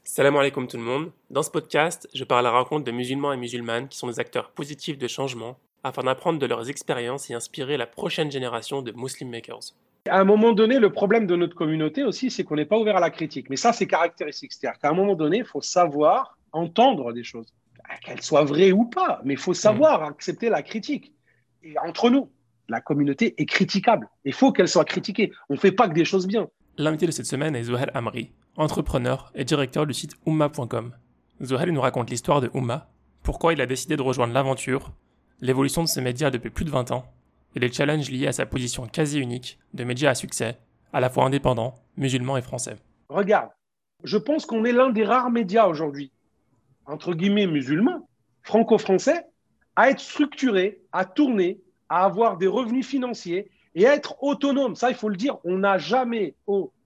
Salam alaikum tout le monde. Dans ce podcast, je parle à la rencontre de musulmans et musulmanes qui sont des acteurs positifs de changement afin d'apprendre de leurs expériences et inspirer la prochaine génération de Muslim Makers. À un moment donné, le problème de notre communauté aussi, c'est qu'on n'est pas ouvert à la critique. Mais ça, c'est caractéristique. C'est-à-dire qu'à un moment donné, il faut savoir entendre des choses, qu'elles soient vraies ou pas, mais il faut savoir accepter la critique. Et entre nous, la communauté est critiquable. Il faut qu'elle soit critiquée. On ne fait pas que des choses bien. L'invité de cette semaine est Zohair Amri, entrepreneur et directeur du site Oumma.com. Zohair nous raconte l'histoire de Oumma, pourquoi il a décidé de rejoindre l'aventure, l'évolution de ses médias depuis plus de 20 ans, et les challenges liés à sa position quasi unique de média à succès, à la fois indépendant, musulman et français. Regarde, je pense qu'on est l'un des rares médias aujourd'hui, entre guillemets musulmans, franco-français, à être structuré, à tourner, à avoir des revenus financiers et à être autonome. Ça, il faut le dire, on n'a jamais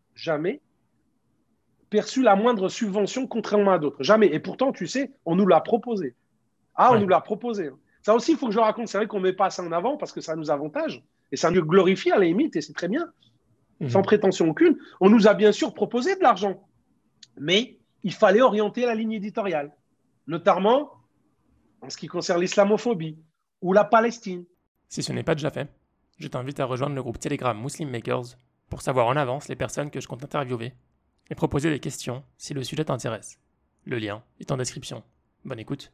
perçu la moindre subvention contrairement à d'autres. Jamais. Et pourtant, tu sais, on nous l'a proposé. Ah, on nous l'a proposé. Ça aussi, il faut que je raconte. C'est vrai qu'on ne met pas ça en avant parce que ça nous avantage et ça nous glorifie à la limite et c'est très bien, sans prétention aucune. On nous a bien sûr proposé de l'argent, mais il fallait orienter la ligne éditoriale, notamment en ce qui concerne l'islamophobie ou la Palestine. Si ce n'est pas déjà fait, je t'invite à rejoindre le groupe Telegram Muslim Makers pour savoir en avance les personnes que je compte interviewer et proposer des questions si le sujet t'intéresse. Le lien est en description. Bonne écoute.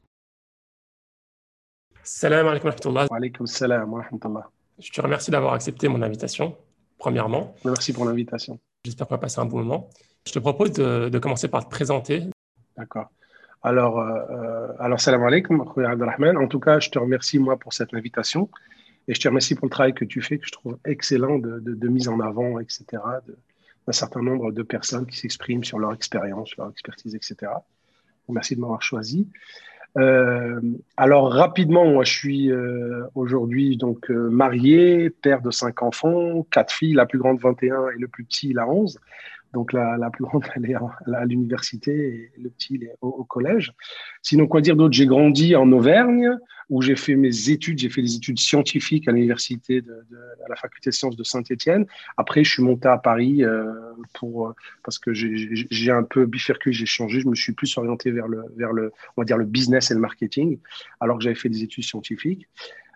Salam alaikum wa rahmatullah. Wa alaykum salam wa rahmatullah. Je te remercie d'avoir accepté mon invitation, premièrement. Merci pour l'invitation. J'espère qu'on va passer un bon moment. Je te propose de commencer par te présenter. D'accord. Alors, salam alaikum, Abdelrahman. En tout cas, je te remercie, moi, pour cette invitation. Et je te remercie pour le travail que tu fais, que je trouve excellent de mise en avant, etc., d'un certain nombre de personnes qui s'expriment sur leur expérience, leur expertise, etc. Merci de m'avoir choisi. Alors, rapidement, moi, je suis aujourd'hui donc marié, père de 5 enfants, 4 filles, la plus grande 21 et le plus petit, il a 11. Donc, la plus grande, elle est à l'université et le petit, il est au collège. Sinon, quoi dire d'autre? J'ai grandi en Auvergne, où j'ai fait mes études. J'ai fait des études scientifiques à l'université à la faculté de sciences de Saint-Étienne. Après, je suis monté à Paris parce que j'ai un peu bifurqué, j'ai changé. Je me suis plus orienté vers on va dire, le business et le marketing, alors que j'avais fait des études scientifiques.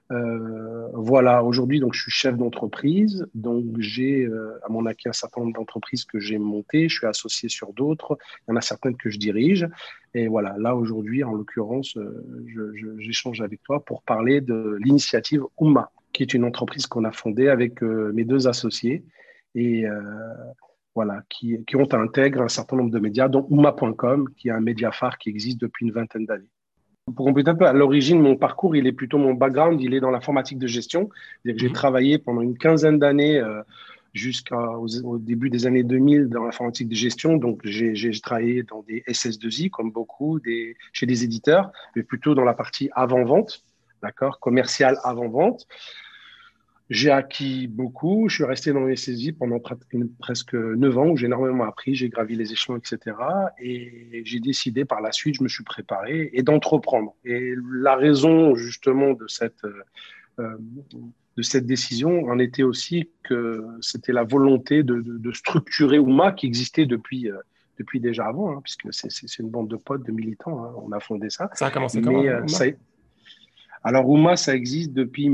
Voilà, aujourd'hui, donc, je suis chef d'entreprise. Donc, j'ai à mon acquis un certain nombre d'entreprises que j'ai montées. Je suis associé sur d'autres. Il y en a certaines que je dirige. Et voilà, là, aujourd'hui, en l'occurrence, j'échange avec toi pour parler de l'initiative Oumma, qui est une entreprise qu'on a fondée avec mes 2 associés et voilà, qui intègre un certain nombre de médias, dont Oumma.com, qui est un média phare qui existe depuis une vingtaine d'années. Pour compléter un peu, à l'origine, mon parcours, mon background, il est dans l'informatique de gestion. J'ai travaillé pendant une quinzaine d'années jusqu'au début des années 2000 dans l'informatique de gestion. Donc, j'ai travaillé dans des SS2I, comme beaucoup, chez des éditeurs, mais plutôt dans la partie avant-vente, d'accord, commercial avant-vente. J'ai acquis beaucoup. Je suis resté dans les SS2I pendant presque 9 ans, où j'ai énormément appris. J'ai gravi les échelons, etc. Et j'ai décidé par la suite, je me suis préparé, et d'entreprendre. Et la raison, justement, de cette décision en était aussi que c'était la volonté de structurer Oumma, qui existait depuis déjà avant, hein, puisque c'est une bande de potes, de militants. Hein, on a fondé ça. Ça a commencé comment, Oumma? Alors, Oumma, ça existe depuis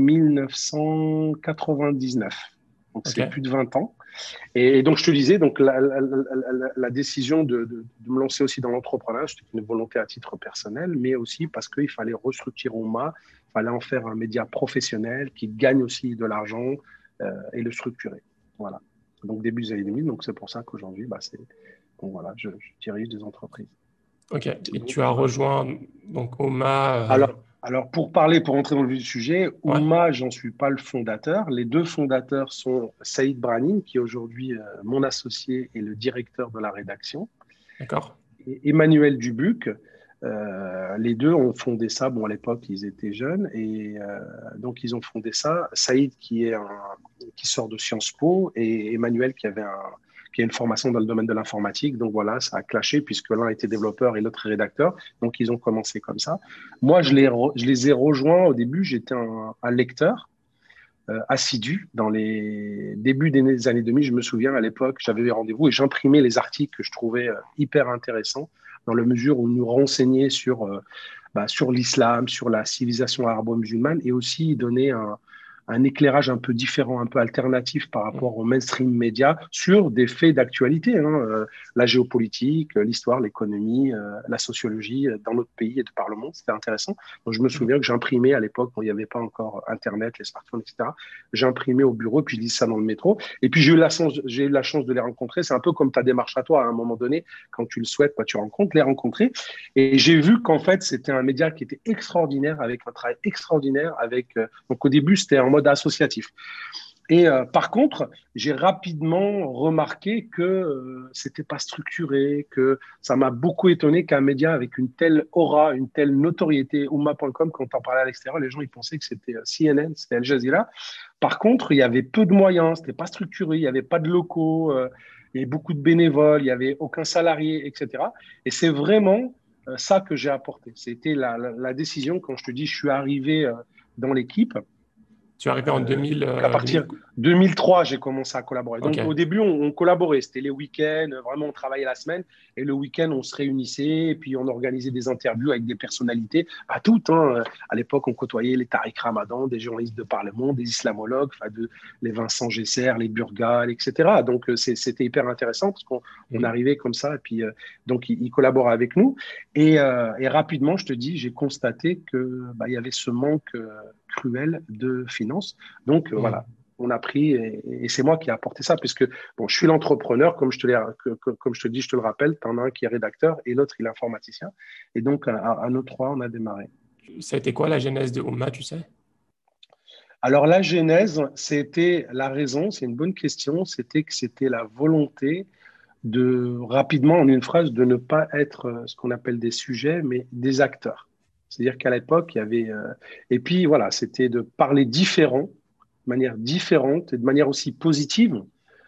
1999. Donc, c'est plus de 20 ans. Et donc, je te disais, donc, la décision de me lancer aussi dans l'entrepreneuriat, c'était une volonté à titre personnel, mais aussi parce qu'il fallait restructurer Oumma, il fallait en faire un média professionnel qui gagne aussi de l'argent et le structurer. Voilà. Donc, début des années 2000. Donc, c'est pour ça qu'aujourd'hui, voilà, je dirige des entreprises. Ok. Et donc, tu as rejoint donc Oumma. Alors, pour entrer dans le vif du sujet, Oumma, j'en suis pas le fondateur. Les 2 fondateurs sont Saïd Branin, qui est aujourd'hui mon associé et le directeur de la rédaction. D'accord. Et Emmanuel Dubuc. Les 2 ont fondé ça. Bon, à l'époque, ils étaient jeunes. Et donc, ils ont fondé ça. Saïd, qui sort de Sciences Po, et Emmanuel, qui a une formation dans le domaine de l'informatique. Donc voilà, ça a clashé puisque l'un était développeur et l'autre rédacteur. Donc ils ont commencé comme ça. Moi, je les ai rejoints au début, j'étais un lecteur. assidu dans les débuts des années 2000. Je me souviens, à l'époque, j'avais des rendez-vous et j'imprimais les articles que je trouvais hyper intéressants dans la mesure où nous renseignaient sur l'islam, sur la civilisation arabo-musulmane et aussi donner un éclairage un peu différent, un peu alternatif par rapport au mainstream média sur des faits d'actualité, la géopolitique, l'histoire, l'économie, la sociologie dans notre pays et de par le monde. C'était intéressant. Donc, je me souviens que j'imprimais à l'époque, où il n'y avait pas encore Internet, les smartphones, etc. J'imprimais au bureau, puis je lisais ça dans le métro. Et puis, j'ai eu la chance de les rencontrer. C'est un peu comme ta démarche à toi, à un moment donné, quand tu le souhaites, tu rencontres, les rencontrer. Et j'ai vu qu'en fait, c'était un média qui était extraordinaire, avec un travail extraordinaire. Donc, au début, c'était en mode associatif. Et par contre, j'ai rapidement remarqué que c'était pas structuré, que ça m'a beaucoup étonné qu'un média avec une telle aura, une telle notoriété, Oumma.com, quand on parlait à l'extérieur, les gens ils pensaient que c'était CNN, c'était Al Jazeera. Par contre, il y avait peu de moyens, c'était pas structuré, il y avait pas de locaux, il y avait beaucoup de bénévoles, il y avait aucun salarié, etc. Et c'est vraiment ça que j'ai apporté. C'était la décision quand je te dis, je suis arrivé dans l'équipe. Tu es arrivé en 2000, À partir 2000. de 2003, j'ai commencé à collaborer. Ok. Donc, au début, on collaborait. C'était les week-ends. Vraiment, on travaillait la semaine. Et le week-end, on se réunissait. Et puis, on organisait des interviews avec des personnalités. Pas toutes. À l'époque, on côtoyait les Tariq Ramadan, des journalistes de par le monde, des islamologues, les Vincent Gesser, les Burgal, etc. Donc, c'était hyper intéressant parce qu'on arrivait comme ça. Et puis, donc, ils collaboraient avec nous. Et rapidement, je te dis, j'ai constaté qu'il y avait ce manque cruel de finances. Donc, voilà, on a pris, et c'est moi qui ai apporté ça, puisque bon, je suis l'entrepreneur, comme je te dis, je te le rappelle, tu en as un qui est rédacteur et l'autre, il est informaticien. Et donc, à nos trois, on a démarré. Ça a été quoi la genèse de Oumma, tu sais? Alors, la genèse, c'était la raison, c'est une bonne question, c'était que c'était la volonté de, rapidement, en une phrase, de ne pas être ce qu'on appelle des sujets, mais des acteurs. C'est-à-dire qu'à l'époque, il y avait... et puis, voilà, c'était de parler différent, de manière différente et de manière aussi positive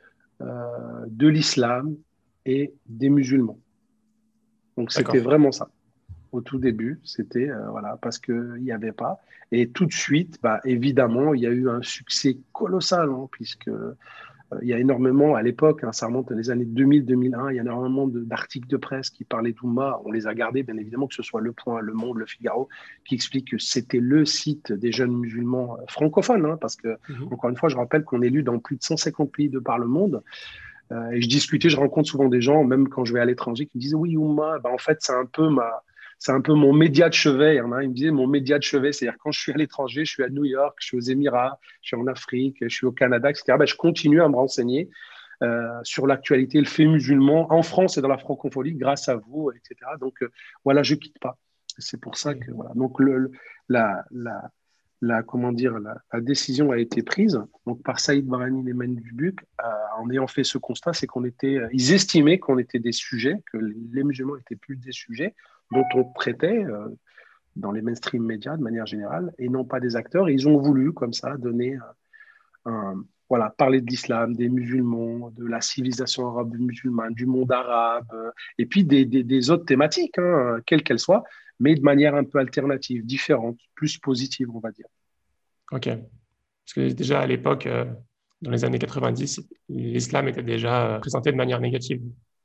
de l'islam et des musulmans. Donc, c'était D'accord. vraiment ça. Au tout début, c'était voilà, parce qu'il n'y avait pas. Et tout de suite, évidemment, il y a eu un succès colossal, puisque il y a énormément, à l'époque, ça remonte les années 2000-2001, il y a énormément d'articles de presse qui parlaient d'Oumma. On les a gardés, bien évidemment, que ce soit Le Point, Le Monde, Le Figaro, qui expliquent que c'était le site des jeunes musulmans francophones, parce que, encore une fois, je rappelle qu'on est lu dans plus de 150 pays de par le monde. Et je rencontre souvent des gens, même quand je vais à l'étranger, qui me disent oui, Oumma, en fait, c'est un peu mon média de chevet. Il y en a un, il me disait mon média de chevet, c'est-à-dire quand je suis à l'étranger, je suis à New York, je suis aux Émirats, je suis en Afrique, je suis au Canada, etc. Je continue à me renseigner sur l'actualité, le fait musulman en France et dans la francophonie grâce à vous, etc. Donc voilà, je quitte pas. C'est pour ça que voilà. Donc la, la, comment dire, la décision a été prise donc par Saïd Barani et Manu Dubuc en ayant fait ce constat, c'est ils estimaient qu'on était des sujets, que les musulmans étaient plus des sujets dont on traitait dans les mainstream médias de manière générale et non pas des acteurs. Et ils ont voulu comme ça donner voilà, parler de l'islam, des musulmans, de la civilisation arabe musulmane, du monde arabe, et puis des autres thématiques, quelles qu'elles soient, mais de manière un peu alternative, différente, plus positive, on va dire. Ok. Parce que déjà à l'époque, dans les années 90, l'islam était déjà présenté de manière négative.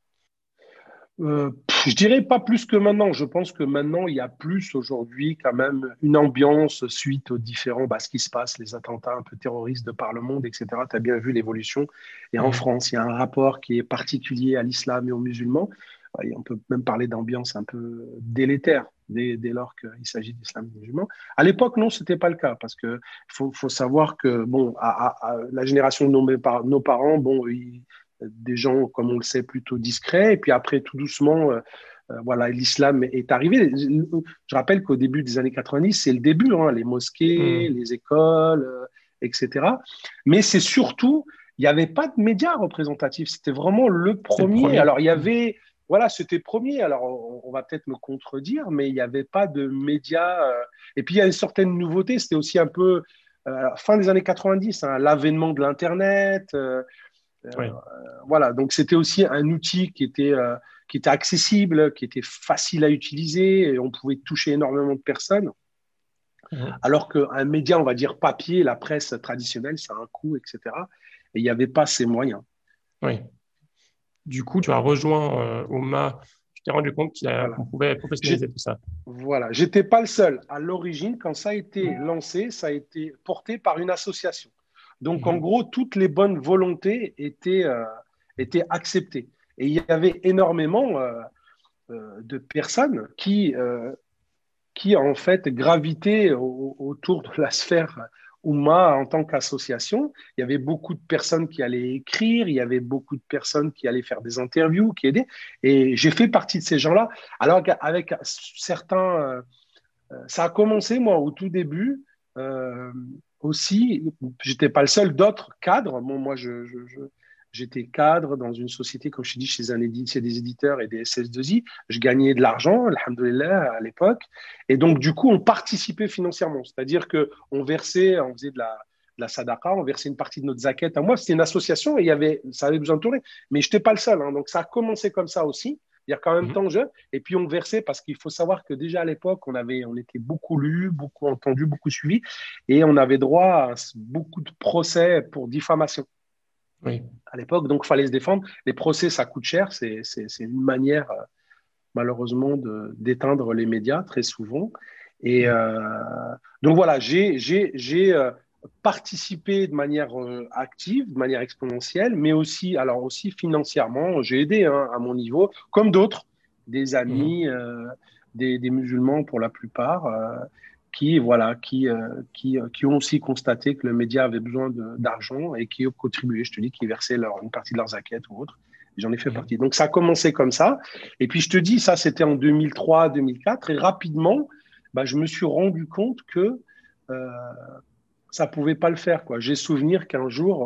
Je dirais pas plus que maintenant. Je pense que maintenant, il y a plus aujourd'hui quand même une ambiance suite aux différents, ce qui se passe, les attentats un peu terroristes de par le monde, etc. Tu as bien vu l'évolution. Et en France, il y a un rapport qui est particulier à l'islam et aux musulmans. Et on peut même parler d'ambiance un peu délétère dès lors qu'il s'agit d'islam et de musulmans. À l'époque, non, c'était pas le cas parce que faut savoir que bon, à la génération de nos parents, bon, des gens, comme on le sait, plutôt discrets. Et puis après, tout doucement, voilà, l'islam est arrivé. Je rappelle qu'au début des années 90, c'est le début, les mosquées, les écoles, etc. Mais c'est surtout, il n'y avait pas de médias représentatifs. C'était vraiment le C'est le premier. premier. Alors, il y avait, voilà, c'était premier. Alors, on va peut-être me contredire, mais il n'y avait pas de médias. Et puis, il y a une certaine nouveauté. C'était aussi un peu fin des années 90, l'avènement de l'Internet. Oui. Voilà, donc c'était aussi un outil qui était accessible, qui était facile à utiliser, et on pouvait toucher énormément de personnes. Mhm. Alors qu'un média, on va dire papier, la presse traditionnelle, ça a un coût, etc. Et il n'y avait pas ces moyens. Oui. Du coup, tu as rejoint Ouma, tu t'es rendu compte Voilà. qu'on pouvait professionnaliser tout ça. Voilà. J'étais pas le seul. À l'origine, quand ça a été lancé, ça a été porté par une association. Donc, en Mhm. gros, toutes les bonnes volontés étaient acceptées. Et il y avait énormément de personnes qui en fait gravitaient autour de la sphère Oumma en tant qu'association. Il y avait beaucoup de personnes qui allaient écrire, il y avait beaucoup de personnes qui allaient faire des interviews, qui aidaient. Et j'ai fait partie de ces gens-là. Alors qu'avec certains, ça a commencé, moi, au tout début, euh, aussi, j'étais pas le seul, d'autres cadres. Bon, moi, j'étais cadre dans une société, comme je te dis, chez des éditeurs et des SS2I. Je gagnais de l'argent, alhamdoulilah, à l'époque. Et donc, du coup, on participait financièrement. C'est-à-dire qu'on versait, on faisait de la sadaqa, on versait une partie de notre zakat à moi. C'était une association et ça avait besoin de tourner. Mais je n'étais pas le seul. Hein. Donc, ça a commencé comme ça aussi. C'est-à-dire qu'en même Mhm. temps, et puis on versait parce qu'il faut savoir que déjà à l'époque, on était beaucoup lus, beaucoup entendus, beaucoup suivis, et on avait droit à beaucoup de procès pour diffamation Oui. à l'époque. Donc, il fallait se défendre. Les procès, ça coûte cher. C'est une manière, malheureusement, d'éteindre les médias très souvent. Et Mhm. donc voilà, j'ai participé de manière active, de manière exponentielle, mais aussi, alors aussi financièrement, j'ai aidé hein, à mon niveau, comme d'autres, des Mhm. amis, des musulmans pour la plupart, qui, voilà, qui ont aussi constaté que le média avait besoin d'argent et qui ont contribué, je te dis, qui versaient une partie de leurs enquêtes ou autre. J'en ai fait Mhm. partie. Donc ça a commencé comme ça. Et puis je te dis, ça c'était en 2003-2004. Et rapidement, bah, je me suis rendu compte que euh, ça pouvait pas le faire, quoi. J'ai souvenir qu'un jour,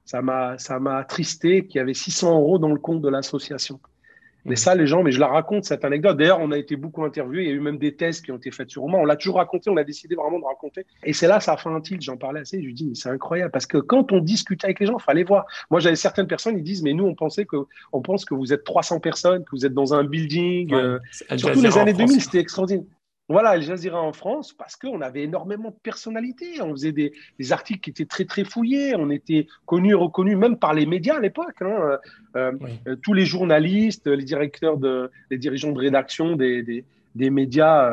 ça m'a attristé qu'il y avait 600 euros dans le compte de l'association. Mais ça, Mhm. les gens, mais je la raconte, cette anecdote. D'ailleurs, on a été beaucoup interviewés. Il y a eu même des thèses qui ont été faites sur moi. On l'a toujours raconté. On a décidé vraiment de raconter. Et c'est là, ça a fait un tilt. J'en parlais assez. Je lui dis, mais c'est incroyable. Parce que quand on discutait avec les gens, il fallait voir. Moi, j'avais certaines personnes, ils disent, mais nous, on pense que vous êtes 300 personnes, que vous êtes dans un building. Ouais. C'est Al Surtout les Jazeera en années France. 2000, c'était extraordinaire. Voilà, Al Jazeera en France, parce qu'on avait énormément de personnalités. On faisait des articles qui étaient très, très fouillés. On était connus et reconnus, même par les médias à l'époque. Hein. Euh, Oui. tous les journalistes, les dirigeants de rédaction des médias,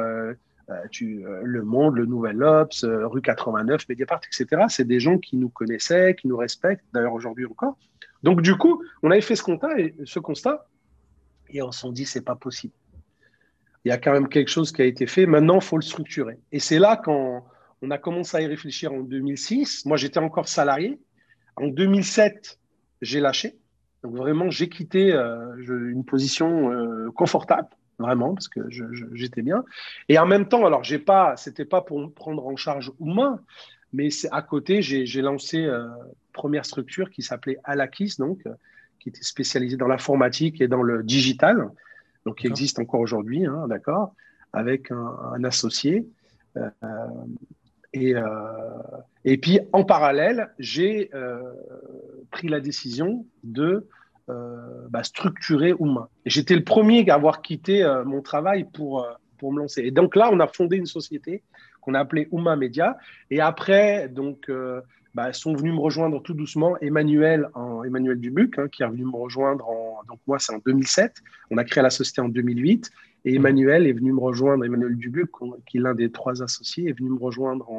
Le Monde, Le Nouvel Obs, Rue 89, Mediapart, etc. C'est des gens qui nous connaissaient, qui nous respectent, d'ailleurs aujourd'hui encore. Donc du coup, on avait fait ce constat et on s'est dit c'est pas possible. Il y a quand même quelque chose qui a été fait. Maintenant, il faut le structurer. Et c'est là quand on a commencé à y réfléchir en 2006. Moi, j'étais encore salarié. En 2007, j'ai lâché. Donc vraiment, j'ai quitté une position confortable, vraiment, parce que j'étais bien. Et en même temps, alors, c'était pas pour prendre en charge Ouma, mais c'est à côté, j'ai lancé une première structure qui s'appelait Alakis, donc, qui était spécialisée dans l'informatique et dans le digital, donc qui D'accord. existe encore aujourd'hui, hein, d'accord, avec un associé. Euh, et, euh, et puis, en parallèle, j'ai pris la décision de structurer Ouma. Et j'étais le premier à avoir quitté mon travail pour me lancer. Et donc là, on a fondé une société qu'on a appelée Ouma Media. Et après, donc, sont venus me rejoindre tout doucement Emmanuel Dubuc, hein, qui est venu me rejoindre donc moi, c'est en 2007. On a créé la société en 2008. Et Mhm. Emmanuel est venu me rejoindre, Emmanuel Dubuc, qui est l'un des trois associés, est venu me rejoindre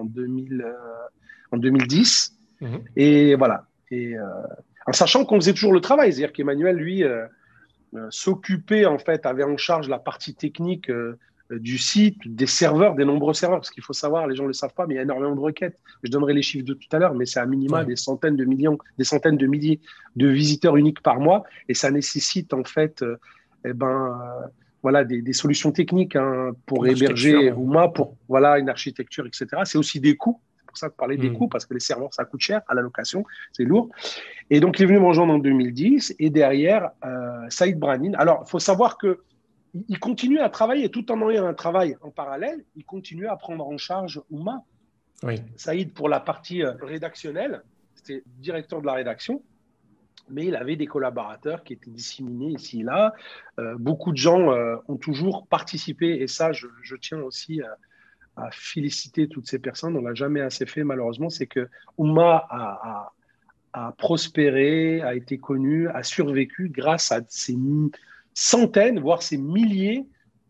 en 2010. Mhm. Et voilà. Et en sachant qu'on faisait toujours le travail, c'est-à-dire qu'Emmanuel, lui, s'occupait, en fait, avait en charge la partie technique du site, des serveurs, des nombreux serveurs, parce qu'il faut savoir, les gens ne le savent pas, mais il y a énormément de requêtes. Je donnerai les chiffres de tout à l'heure, mais c'est à minima Ouais. des centaines de millions, des centaines de milliers de visiteurs uniques par mois, et ça nécessite, en fait, eh ben, voilà, des solutions techniques hein, pour Une architecture. héberger Ouma, pour voilà, une architecture, etc. C'est aussi des coûts. C'est pour ça que parler des coûts, Mhm. parce que les serveurs, ça coûte cher à la location, c'est lourd. Et donc, il est venu me rejoindre en 2010. Et derrière, Saïd Branin. Alors, il faut savoir que il continue à travailler, tout en ayant un travail en parallèle, il continue à prendre en charge Ouma. Oui. Saïd, pour la partie rédactionnelle, c'était directeur de la rédaction, mais il avait des collaborateurs qui étaient disséminés ici et là. Beaucoup de gens ont toujours participé, et ça, je tiens aussi à féliciter toutes ces personnes. On l'a jamais assez fait, malheureusement. C'est que Oumma a prospéré, a été connu, a survécu grâce à ces centaines, voire ces milliers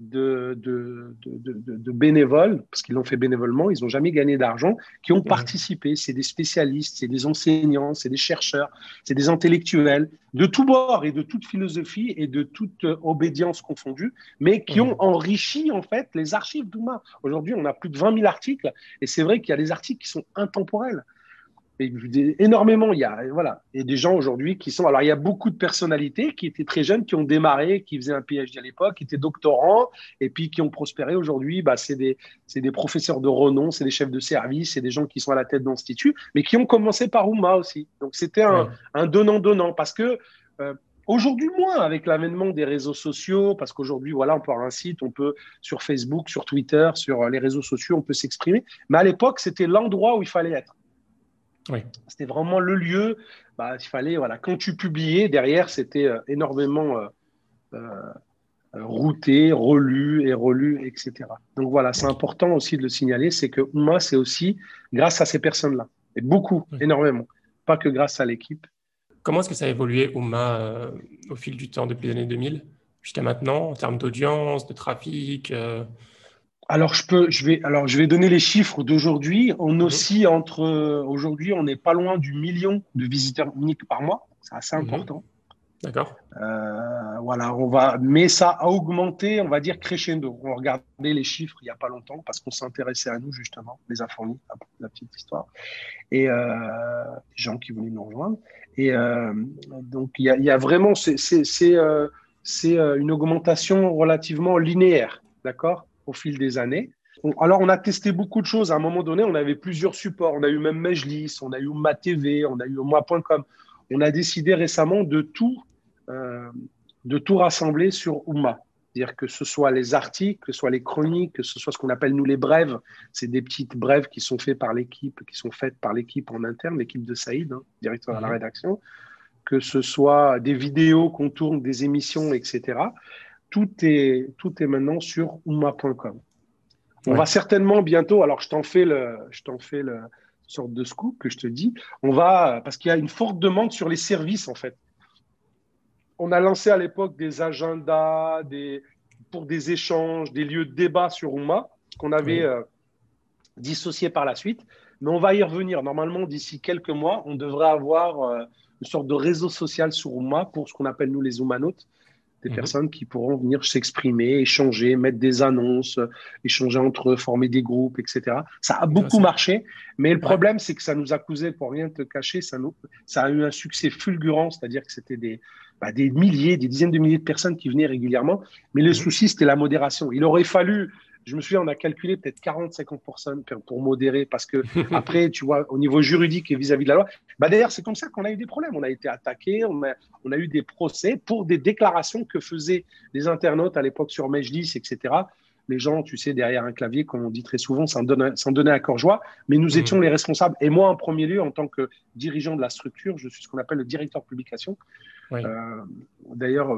de bénévoles, parce qu'ils l'ont fait bénévolement, ils n'ont jamais gagné d'argent, qui ont participé. C'est des spécialistes, c'est des enseignants, c'est des chercheurs, c'est des intellectuels de tous bords et de toute philosophie et de toute obédience confondue, mais qui ont enrichi en fait les archives d'Oumma. Aujourd'hui, on a plus de 20 000 articles et c'est vrai qu'il y a des articles qui sont intemporels. Et énormément, il y a voilà, et des gens aujourd'hui qui sont. Alors, il y a beaucoup de personnalités qui étaient très jeunes, qui ont démarré, qui faisaient un PhD à l'époque, qui étaient doctorants, et puis qui ont prospéré aujourd'hui. Bah, c'est des professeurs de renom, c'est des chefs de service, c'est des gens qui sont à la tête d'instituts, mais qui ont commencé par Oumma aussi. Donc, c'était un donnant-donnant, parce que aujourd'hui, moins avec l'avènement des réseaux sociaux, parce qu'aujourd'hui, voilà, on peut avoir un site, on peut sur Facebook, sur Twitter, sur les réseaux sociaux, on peut s'exprimer. Mais à l'époque, c'était l'endroit où il fallait être. Oui. C'était vraiment le lieu. Bah, il fallait, voilà, quand tu publiais, derrière, c'était énormément routé, relu, etc. Donc voilà, c'est important aussi de le signaler, c'est que Oumma, c'est aussi grâce à ces personnes-là. Et beaucoup, énormément. Pas que grâce à l'équipe. Comment est-ce que ça a évolué, Oumma, au fil du temps, depuis les années 2000 jusqu'à maintenant, en termes d'audience, de trafic Alors, je vais donner les chiffres d'aujourd'hui. On oscille aujourd'hui, on n'est pas loin du million de visiteurs uniques par mois. C'est assez important. D'accord. Voilà, mais ça a augmenté, on va dire crescendo. On regardait les chiffres il n'y a pas longtemps parce qu'on s'intéressait à nous, justement, les fourni, la petite histoire, et les gens qui voulaient nous rejoindre. Et donc, il y a vraiment, c'est une augmentation relativement linéaire, d'accord, au fil des années. Alors, on a testé beaucoup de choses. À un moment donné, on avait plusieurs supports. On a eu même Mejlis, on a eu Oumma TV, on a eu Oumma.com. On a décidé récemment de tout rassembler sur Oumma. C'est-à-dire que ce soit les articles, que ce soit les chroniques, que ce soit ce qu'on appelle nous les brèves. C'est des petites brèves qui sont faites par l'équipe, en interne, l'équipe de Saïd, directeur de la rédaction. Que ce soit des vidéos qu'on tourne, des émissions, etc. Tout est maintenant sur Oumma.com. On va certainement bientôt, alors je t'en fais sorte de scoop que je te dis, parce qu'il y a une forte demande sur les services en fait. On a lancé à l'époque des agendas pour des échanges, des lieux de débat sur Oumma, qu'on avait dissocié par la suite. Mais on va y revenir. Normalement, d'ici quelques mois, on devrait avoir une sorte de réseau social sur Oumma pour ce qu'on appelle, nous, les Oumanotes, des personnes qui pourront venir s'exprimer, échanger, mettre des annonces, échanger entre eux, former des groupes, etc. Ça a beaucoup marché, mais le problème, c'est que ça nous a causé, pour rien te cacher, ça a eu un succès fulgurant, c'est-à-dire que c'était des milliers, des dizaines de milliers de personnes qui venaient régulièrement, mais le souci, c'était la modération. Il aurait fallu, je me souviens, on a calculé peut-être 40-50% pour modérer, parce que après, tu vois, au niveau juridique et vis-à-vis de la loi, d'ailleurs, c'est comme ça qu'on a eu des problèmes. On a été attaqués, on a eu des procès pour des déclarations que faisaient les internautes à l'époque sur Mejlis, etc. Les gens, tu sais, derrière un clavier, comme on dit très souvent, s'en donnaient à cœur joie, mais nous étions les responsables. Et moi, en premier lieu, en tant que dirigeant de la structure, je suis ce qu'on appelle le directeur de publication. Oui. D'ailleurs,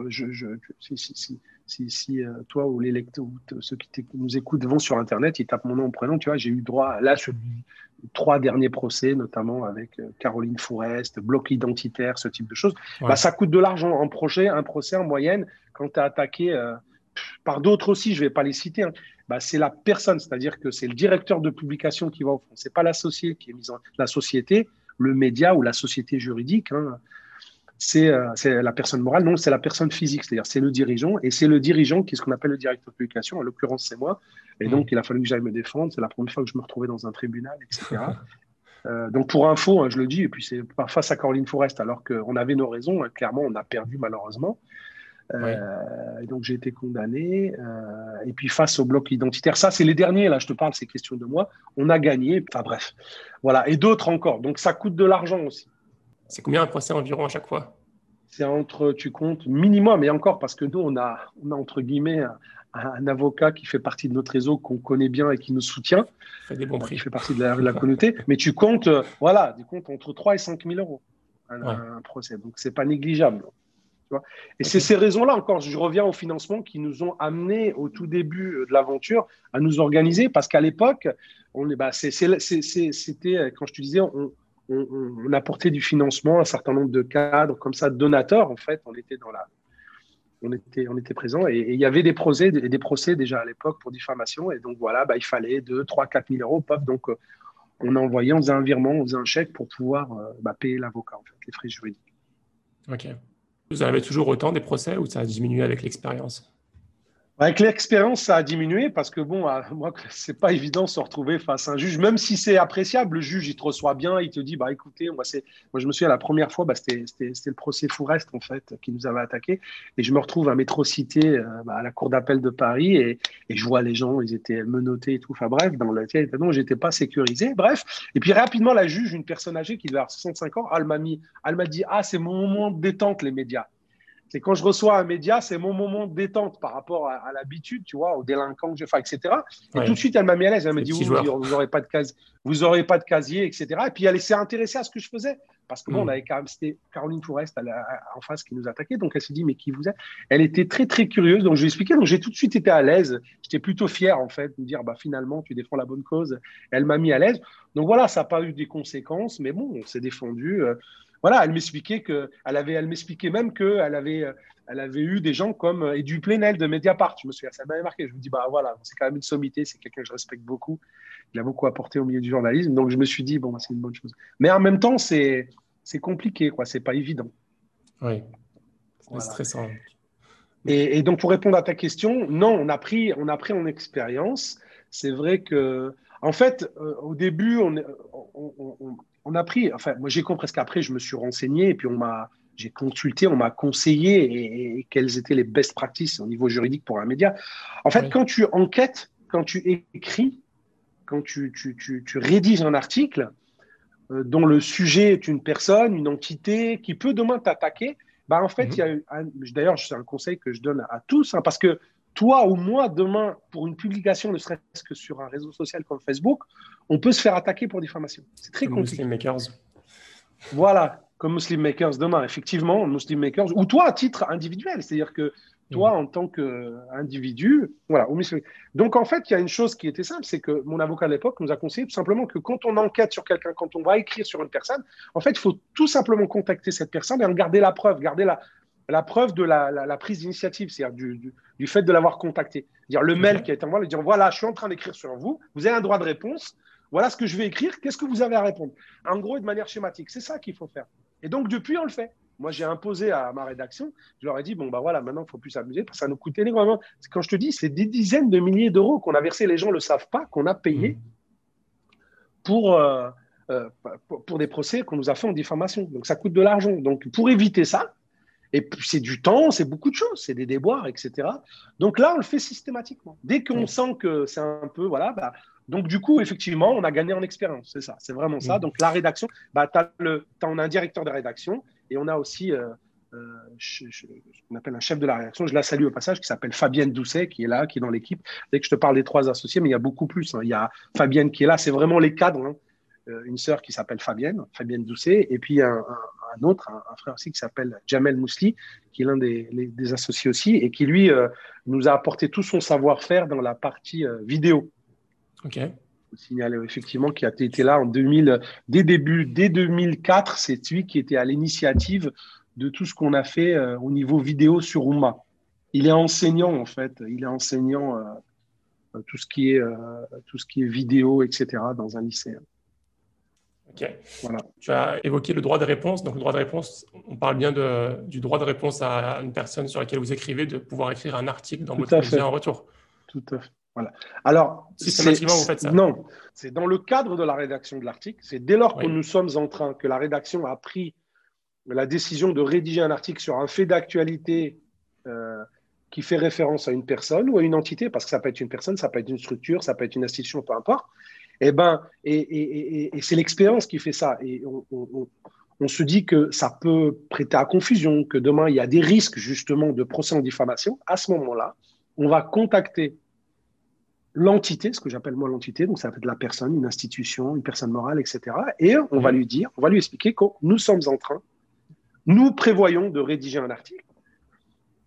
si toi ou les lecteurs, ceux qui nous écoutent vont sur Internet, ils tapent mon nom en prénom, tu vois, j'ai eu droit là sur 3 derniers procès, notamment avec Caroline Fourest, bloc identitaire, ce type de choses. Ça coûte de l'argent. Un procès en moyenne, quand tu es attaqué par d'autres aussi, je ne vais pas les citer, c'est la personne, c'est-à-dire que c'est le directeur de publication qui va au fond. Ce n'est pas l'associé qui est mis en... La société, le média ou la société juridique, c'est la personne morale, non, c'est la personne physique, c'est-à-dire c'est le dirigeant, et c'est le dirigeant qui est ce qu'on appelle le directeur de publication, en l'occurrence c'est moi, et donc il a fallu que j'aille me défendre, c'est la première fois que je me retrouvais dans un tribunal, etc. Donc pour info, je le dis, et puis c'est pas face à Caroline Fourest, alors qu'on avait nos raisons, clairement on a perdu malheureusement, et donc j'ai été condamné, et puis face au bloc identitaire, ça c'est les derniers, là je te parle, c'est question de moi, on a gagné, enfin bref, voilà, et d'autres encore, donc ça coûte de l'argent aussi. C'est combien un procès environ à chaque fois? C'est tu comptes, minimum, et encore, parce que nous, on a entre guillemets, un avocat qui fait partie de notre réseau, qu'on connaît bien et qui nous soutient, fait des bons prix. Qui fait partie de la communauté, mais tu comptes, entre 3 et 5 000 euros un procès, donc c'est pas négligeable. Tu vois. Et c'est Ok. ces raisons-là, encore, je reviens au financement, qui nous ont amenés au tout début de l'aventure à nous organiser, parce qu'à l'époque, c'était, quand je te disais, on apportait du financement à un certain nombre de cadres, comme ça, donateurs, en fait, on était présents, et il y avait des procès déjà à l'époque pour diffamation, et donc voilà, il fallait 2, 3, 4 000 euros, paf, donc on a envoyé, on faisait un virement, on faisait un chèque pour pouvoir payer l'avocat, en fait, les frais juridiques. Ok. Vous en avez toujours autant des procès ou ça a diminué avec l'expérience? Avec l'expérience, ça a diminué parce que bon, moi, c'est pas évident de se retrouver face à un juge, même si c'est appréciable. Le juge, il te reçoit bien, il te dit, écoutez, moi, je me souviens la première fois, c'était le procès Fourest en fait qui nous avait attaqué, et je me retrouve à Métro-Cité, à la cour d'appel de Paris, et je vois les gens, ils étaient menottés et tout. Enfin bref, dans le non, j'étais pas sécurisé. Bref, et puis rapidement, la juge, une personne âgée qui devait avoir 65 ans, elle m'a dit, c'est mon moment de détente, les médias. C'est quand je reçois un média, c'est mon moment de détente par rapport à l'habitude, tu vois, aux délinquants que je fais, etc. Et tout de Ouais, suite, elle m'a mis à l'aise. Elle me c'est les dit, petits oui, joueurs. vous aurez pas de casier, etc. Et puis, elle s'est intéressée à ce que je faisais. Parce que bon, on Hmm. avait quand même, c'était Caroline Fourest en face qui nous attaquait. Donc, elle s'est dit, mais qui vous êtes? Elle était très, très curieuse. Donc, je lui ai expliqué. Donc, j'ai tout de suite été à l'aise. J'étais plutôt fier, en fait, de me dire, finalement, tu défends la bonne cause. Elle m'a mis à l'aise. Donc, voilà, ça n'a pas eu des conséquences. Mais bon, on s'est défendu. Voilà, elle m'expliquait même elle avait eu des gens comme Edu Plenel de Mediapart. Je me souviens, ça m'avait marqué. Je me dis, voilà, c'est quand même une sommité, c'est quelqu'un que je respecte beaucoup. Il a beaucoup apporté au milieu du journalisme. Donc, je me suis dit, c'est une bonne chose. Mais en même temps, c'est compliqué, quoi. C'est pas évident. Oui, c'est Voilà. stressant. Et donc, pour répondre à ta question, non, on a pris en expérience. C'est vrai que, en fait, au début, on a pris, enfin, moi, j'ai compris, parce qu'après, je me suis renseigné, et puis j'ai consulté, on m'a conseillé et quelles étaient les best practices au niveau juridique pour un média. En fait, Oui. quand tu enquêtes, quand tu écris, quand tu rédiges un article, dont le sujet est une personne, une entité qui peut demain t'attaquer, en fait, il y Mhm. a d'ailleurs, c'est un conseil que je donne à tous, parce que toi ou moi, demain, pour une publication, ne serait-ce que sur un réseau social comme Facebook, on peut se faire attaquer pour diffamation. C'est très Comme Muslim compliqué. Makers. Voilà, comme Muslim Makers demain, effectivement, Muslim Makers, ou toi à titre individuel, c'est-à-dire que toi, Hmm. en tant qu'individu, voilà. Donc, en fait, il y a une chose qui était simple, c'est que mon avocat à l'époque nous a conseillé tout simplement que quand on enquête sur quelqu'un, quand on va écrire sur une personne, en fait, il faut tout simplement contacter cette personne et en garder la preuve, garder la preuve de la prise d'initiative, c'est-à-dire du fait de l'avoir contacté. Dire le Ok. mail qui a été envoyé, dire voilà, je suis en train d'écrire sur vous, vous avez un droit de réponse, voilà ce que je vais écrire, qu'est-ce que vous avez à répondre? En gros, de manière schématique, c'est ça qu'il faut faire. Et donc, depuis, on le fait. Moi, j'ai imposé à ma rédaction, je leur ai dit, voilà, maintenant, il ne faut plus s'amuser, parce que ça nous coûte énormément. Quand je te dis, c'est des dizaines de milliers d'euros qu'on a versés, les gens ne le savent pas, qu'on a payé Hmm. pour, euh, pour des procès qu'on nous a fait en diffamation. Donc, ça coûte de l'argent. Donc, pour éviter ça, et puis c'est du temps, c'est beaucoup de choses, c'est des déboires, etc. Donc là, on le fait systématiquement. Dès qu'on Oui. sent que c'est un peu, voilà, donc du coup, effectivement, on a gagné en expérience, c'est ça, c'est vraiment ça. Hmm. Donc la rédaction, on a un directeur de rédaction et on a aussi ce qu'on appelle un chef de la rédaction. Je la salue au passage, qui s'appelle Fabienne Doucet, qui est là, qui est dans l'équipe. Dès que je te parle des 3 associés, mais il y a beaucoup plus. Il y a Fabienne qui est là, c'est vraiment les cadres. Une sœur qui s'appelle Fabienne Doucet, et puis un autre, un frère aussi qui s'appelle Jamel Mousli, qui est l'un des associés aussi, et qui lui nous a apporté tout son savoir-faire dans la partie vidéo. Ok. Il faut signaler effectivement qu'il a été là en 2000, dès 2004, c'est lui qui était à l'initiative de tout ce qu'on a fait au niveau vidéo sur Oumma. Il est enseignant en fait, il est enseignant tout ce qui est vidéo, etc. dans un lycée. Ok. Voilà. Tu as évoqué le droit de réponse. Donc, le droit de réponse, on parle bien du droit de réponse à une personne sur laquelle vous écrivez, de pouvoir écrire un article dans Tout votre à média fait. en retour. Tout à fait. Voilà. Alors, Systématiquement, vous faites ça. non, c'est dans le cadre de la rédaction de l'article. C'est dès lors que Oui. nous sommes en train, que la rédaction a pris la décision de rédiger un article sur un fait d'actualité qui fait référence à une personne ou à une entité, parce que ça peut être une personne, ça peut être une structure, ça peut être une institution, peu importe. Et c'est l'expérience qui fait ça. Et on se dit que ça peut prêter à confusion, que demain, il y a des risques justement de procès en diffamation. À ce moment-là, on va contacter l'entité, ce que j'appelle moi l'entité, donc ça va être la personne, une institution, une personne morale, etc. Et on va Mhm. lui expliquer que nous sommes en train, nous prévoyons de rédiger un article.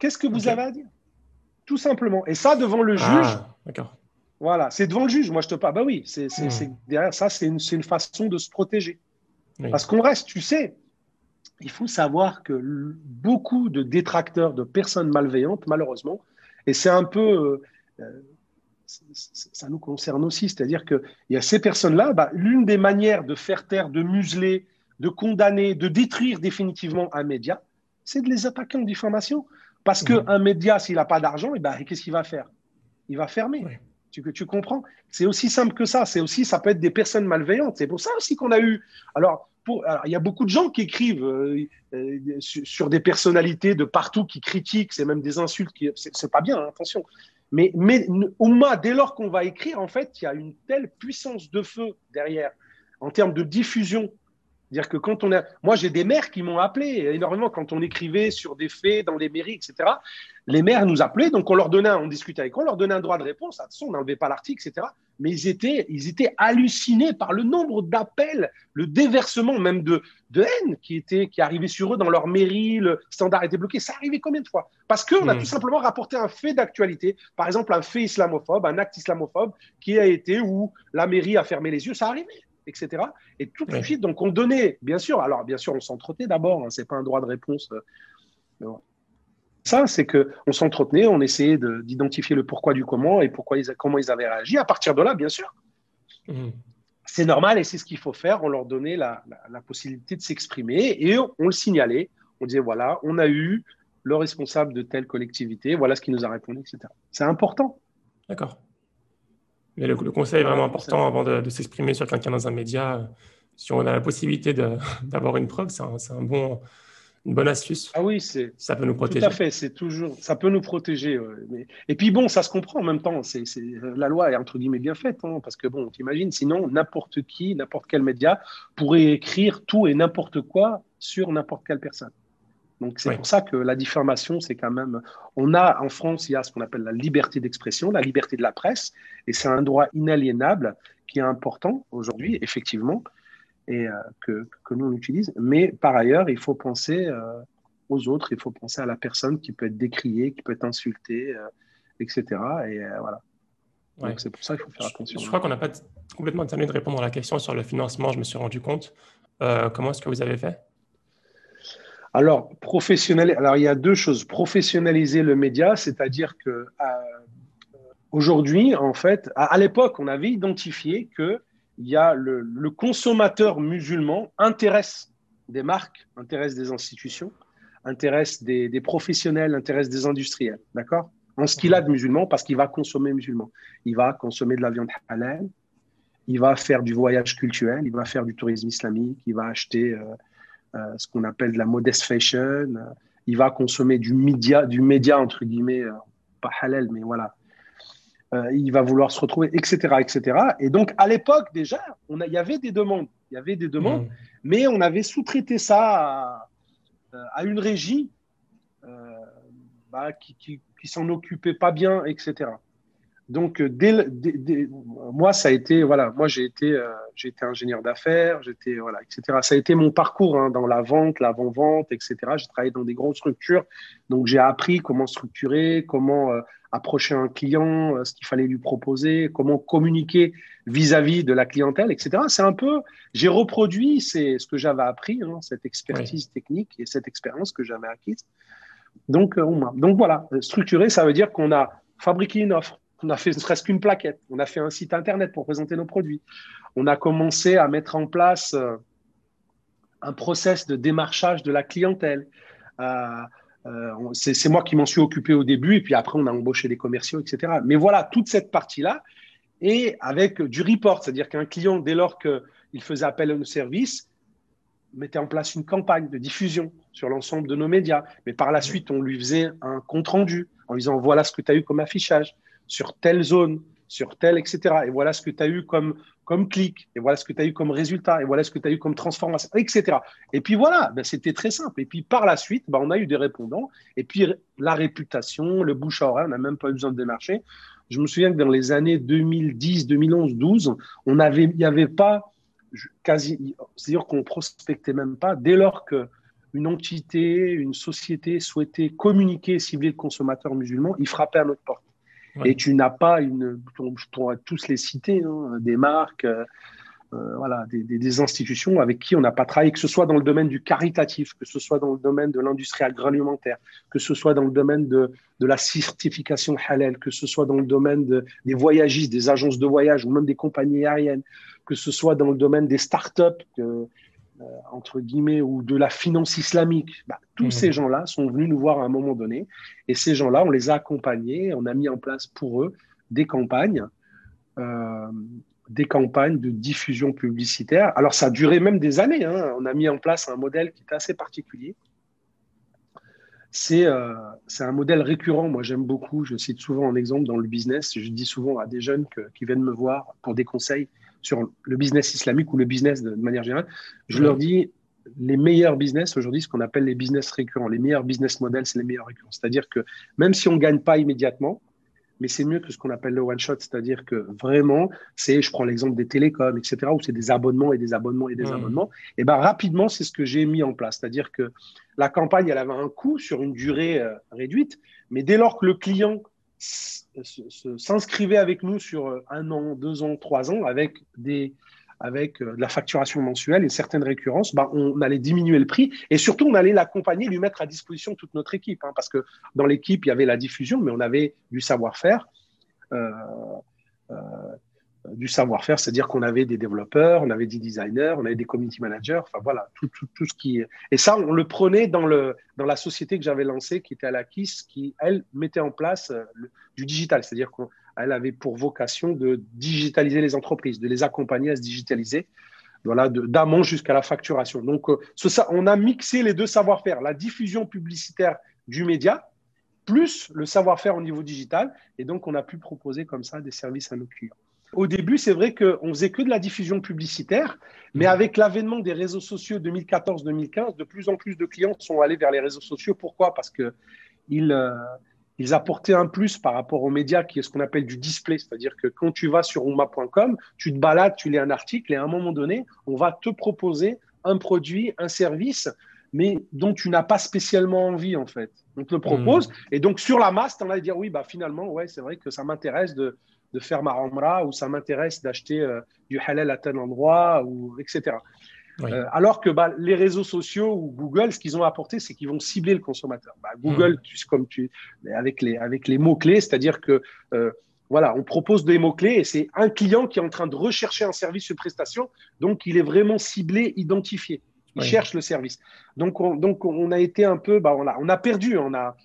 Qu'est-ce que vous Ok. avez à dire? Tout simplement. Et ça, devant le juge, Ah, d'accord. voilà, c'est devant le juge. Moi, je te parle. Bah oui, Hmm. derrière ça, c'est une façon de se protéger. Oui. Parce qu'on reste, tu sais, il faut savoir que beaucoup de détracteurs, de personnes malveillantes, malheureusement, et c'est un peu, ça nous concerne aussi, c'est-à-dire qu'il y a ces personnes-là, bah, l'une des manières de faire taire, de museler, de condamner, de détruire définitivement un média, c'est de les attaquer en diffamation. Parce Mhm. qu'un média, s'il n'a pas d'argent, et ben, qu'est-ce qu'il va faire? Il va fermer. Oui. Tu comprends? C'est aussi simple que ça. C'est aussi, ça peut être des personnes malveillantes. C'est pour ça aussi qu'on a eu. Alors, il y a beaucoup de gens qui écrivent sur des personnalités de partout qui critiquent. C'est même des insultes. C'est pas bien, hein, attention. Mais Oumma, dès lors qu'on va écrire, en fait, il y a une telle puissance de feu derrière en termes de diffusion. C'est-à-dire que quand on a. Moi, j'ai des maires qui m'ont appelé énormément quand on écrivait sur des faits dans les mairies, etc. Les maires nous appelaient, donc on discutait avec eux, on leur donnait un droit de réponse. Attention, on n'enlevait pas l'article, etc. Mais ils étaient hallucinés par le nombre d'appels, le déversement même de haine qui arrivait sur eux dans leur mairie. Le standard était bloqué. Ça arrivait combien de fois? Parce qu'on a tout Hmm. simplement rapporté un fait d'actualité, par exemple un fait islamophobe, un acte islamophobe qui a été où la mairie a fermé les yeux. Ça arrivait, etc. Et tout de Oui. suite, donc on donnait, bien sûr, alors bien sûr, on s'entretenait d'abord, hein, c'est pas un droit de réponse. Ça, c'est qu'on s'entretenait, on essayait d'identifier le pourquoi du comment et comment ils avaient réagi. À partir de là, bien sûr, Hmm. c'est normal et c'est ce qu'il faut faire. On leur donnait la possibilité de s'exprimer et on le signalait. On disait, voilà, on a eu le responsable de telle collectivité, voilà ce qu'il nous a répondu, etc. C'est important. D'accord. Mais le conseil est vraiment Voilà, important avant de s'exprimer sur quelqu'un dans un média. Si on a la possibilité d'avoir une preuve, une bonne astuce. ah oui, Ça peut nous tout à protéger. fait, ça peut nous protéger. Ouais. Et puis bon, ça se comprend en même temps. La loi est entre guillemets bien faite, hein, parce que bon, t'imagines, sinon n'importe qui, n'importe quel média pourrait écrire tout et n'importe quoi sur n'importe quelle personne. Donc c'est Oui. pour ça que la diffamation, c'est quand même. On a en France, il y a ce qu'on appelle la liberté d'expression, la liberté de la presse, et c'est un droit inaliénable qui est important aujourd'hui, effectivement, et que nous on utilise. Mais par ailleurs, il faut penser aux autres, il faut penser à la personne qui peut être décriée, qui peut être insultée, etc. Et voilà. Ouais. Donc c'est pour ça qu'il faut faire Je attention. crois qu'on n'a pas complètement terminé de répondre à la question sur le financement, je me suis rendu compte. Comment est-ce que vous avez fait? Alors il y a deux choses. Professionnaliser le média, c'est-à-dire que aujourd'hui, en fait, à l'époque, on avait identifié que il y a le consommateur musulman intéresse des marques, intéresse des institutions, intéresse des professionnels, intéresse des industriels, d'accord? En ce qu'il a Mhm. de musulman, parce qu'il va consommer musulman. Il va consommer de la viande halal, il va faire du voyage culturel, il va faire du tourisme islamique, il va acheter ce qu'on appelle de la modest fashion, il va consommer du média entre guillemets, pas halal, mais voilà, il va vouloir se retrouver, etc., etc. Et donc, à l'époque, déjà, il y avait des demandes. Il y avait des demandes, Mhm. mais on avait sous-traité ça à une régie euh, qui s'en occupait pas bien, etc. Donc, moi, ça a été, voilà, moi, j'ai été ingénieur d'affaires, voilà, etc. Ça a été mon parcours hein, dans la vente, l'avant-vente, etc. J'ai travaillé dans des grosses structures, donc j'ai appris comment structurer, comment approcher un client, ce qu'il fallait lui proposer, comment communiquer vis-à-vis de la clientèle, etc. J'ai reproduit ce que j'avais appris, hein, cette Oui. expertise technique et cette expérience que j'avais acquise. Donc voilà, structurer, ça veut dire qu'on a fabriqué une offre, on a fait ne serait-ce qu'une plaquette, on a fait un site internet pour présenter nos produits, on a commencé à mettre en place un process de démarchage de la clientèle. Euh, c'est moi qui m'en suis occupé au début et puis après on a embauché des commerciaux, etc. Mais voilà, toute cette partie-là et avec du report, c'est-à-dire qu'un client, dès lors qu'il faisait appel à nos services, mettait en place une campagne de diffusion sur l'ensemble de nos médias. Mais par la Mhm. suite, on lui faisait un compte-rendu en lui disant voilà ce que tu as eu comme affichage sur telle zone, sur telle, etc. Et voilà ce que tu as eu comme clic, et voilà ce que tu as eu comme résultat, et voilà ce que tu as eu comme transformation, etc. Et puis voilà, ben, c'était très simple. Et puis par la suite, ben, on a eu des répondants, et puis la réputation, le bouche à oreille, on n'a même pas eu besoin de démarcher. Je me souviens que dans les années 2010, 2011, 12, il n'y avait pas quasi, c'est-à-dire qu'on prospectait même pas dès lors que une entité, une société souhaitait communiquer et cibler le consommateur musulman, il frappait à notre porte. Ouais. Et tu n'as pas je pourrais tous les citer, hein, des marques, voilà, des institutions avec qui on n'a pas travaillé, que ce soit dans le domaine du caritatif, que ce soit dans le domaine de l'industrie agroalimentaire, que ce soit dans le domaine de la certification halal, que ce soit dans le domaine des voyagistes, des agences de voyage ou même des compagnies aériennes, que ce soit dans le domaine des startups, entre guillemets, ou de la finance islamique. Tous ces gens-là sont venus nous voir à un moment donné, et ces gens-là, on les a accompagnés, on a mis en place pour eux des campagnes de diffusion publicitaire. Alors, ça a duré même des années, hein. On a mis en place un modèle qui est assez particulier. C'est un modèle récurrent. Moi, j'aime beaucoup. Je cite souvent un exemple dans le business. Je dis souvent à des jeunes qui viennent me voir pour des conseils sur le business islamique ou le business de manière générale. Je leur dis, les meilleurs business aujourd'hui, ce qu'on appelle les business récurrents, les meilleurs business models, c'est les meilleurs récurrents. C'est-à-dire que même si on ne gagne pas immédiatement, mais c'est mieux que ce qu'on appelle le one-shot, c'est-à-dire que vraiment, je prends l'exemple des télécoms, etc., où c'est des abonnements et des abonnements et des abonnements, et rapidement, c'est ce que j'ai mis en place, c'est-à-dire que la campagne, elle avait un coût sur une durée réduite, mais dès lors que le client s'inscrivait avec nous sur 1 an, 2 ans, 3 ans, avec de la facturation mensuelle et certaines récurrences, on allait diminuer le prix et surtout, on allait l'accompagner, lui mettre à disposition toute notre équipe. Hein, parce que dans l'équipe, il y avait la diffusion, mais on avait du savoir-faire. C'est-à-dire qu'on avait des développeurs, on avait des designers, on avait des community managers, enfin voilà, tout ce qui… Et ça, on le prenait dans la société que j'avais lancée, qui était à la KISS, qui, elle, mettait en place du digital, c'est-à-dire qu'elle avait pour vocation de digitaliser les entreprises, de les accompagner à se digitaliser, voilà, d'amont jusqu'à la facturation. Donc, on a mixé les deux savoir-faire, la diffusion publicitaire du média, plus le savoir-faire au niveau digital, et donc on a pu proposer comme ça des services à nos clients. Au début, c'est vrai qu'on faisait que de la diffusion publicitaire, mais avec l'avènement des réseaux sociaux 2014-2015, de plus en plus de clients sont allés vers les réseaux sociaux. Pourquoi ? Parce qu'ils apportaient un plus par rapport aux médias, qui est ce qu'on appelle du display. C'est-à-dire que quand tu vas sur Oumma.com, tu te balades, tu lis un article, et à un moment donné, on va te proposer un produit, un service, mais dont tu n'as pas spécialement envie, en fait. On te le propose, et donc sur la masse, tu en vas dire, oui, finalement, ouais, c'est vrai que ça m'intéresse de faire ma umrah, ou ça m'intéresse d'acheter du halal à tel endroit, etc. Oui. Alors que les réseaux sociaux ou Google, ce qu'ils ont apporté, c'est qu'ils vont cibler le consommateur. Google, avec les mots-clés, c'est-à-dire que voilà, on propose des mots-clés et c'est un client qui est en train de rechercher un service, une prestation, donc il est vraiment ciblé, identifié. Il cherche le service. Donc on a été un peu, on a perdu, on a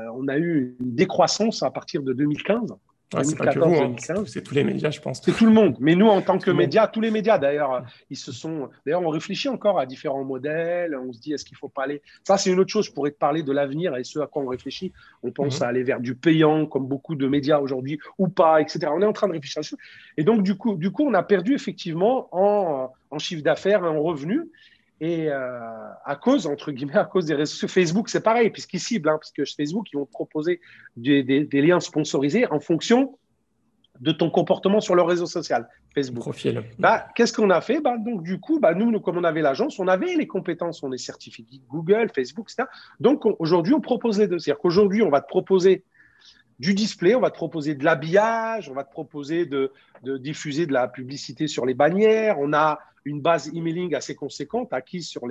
eu une décroissance à partir de 2015. C'est pas que vous, hein. C'est tous les médias, je pense. C'est tout le monde. Mais nous, en tant que médias, tous les médias, d'ailleurs, D'ailleurs, on réfléchit encore à différents modèles. On se dit, est-ce qu'il ne faut pas aller… Ça, c'est une autre chose. Je pourrais te parler de l'avenir et ce à quoi on réfléchit. On pense à aller vers du payant, comme beaucoup de médias aujourd'hui, ou pas, etc. On est en train de réfléchir là-dessus. Et donc, du coup, on a perdu effectivement en chiffre d'affaires et en revenus. Et à cause des réseaux sociaux, Facebook, c'est pareil, puisqu'ils ciblent, parce que Facebook, ils vont te proposer des liens sponsorisés en fonction de ton comportement sur leur réseau social, Facebook. Profil. Qu'est-ce qu'on a fait ? Donc, du coup, nous, comme on avait l'agence, on avait les compétences, on est certifié Google, Facebook, etc. Donc, aujourd'hui, on propose les deux. C'est-à-dire qu'aujourd'hui, on va te proposer du display, on va te proposer de l'habillage, on va te proposer de diffuser de la publicité sur les bannières. On a une base emailing assez conséquente acquise sur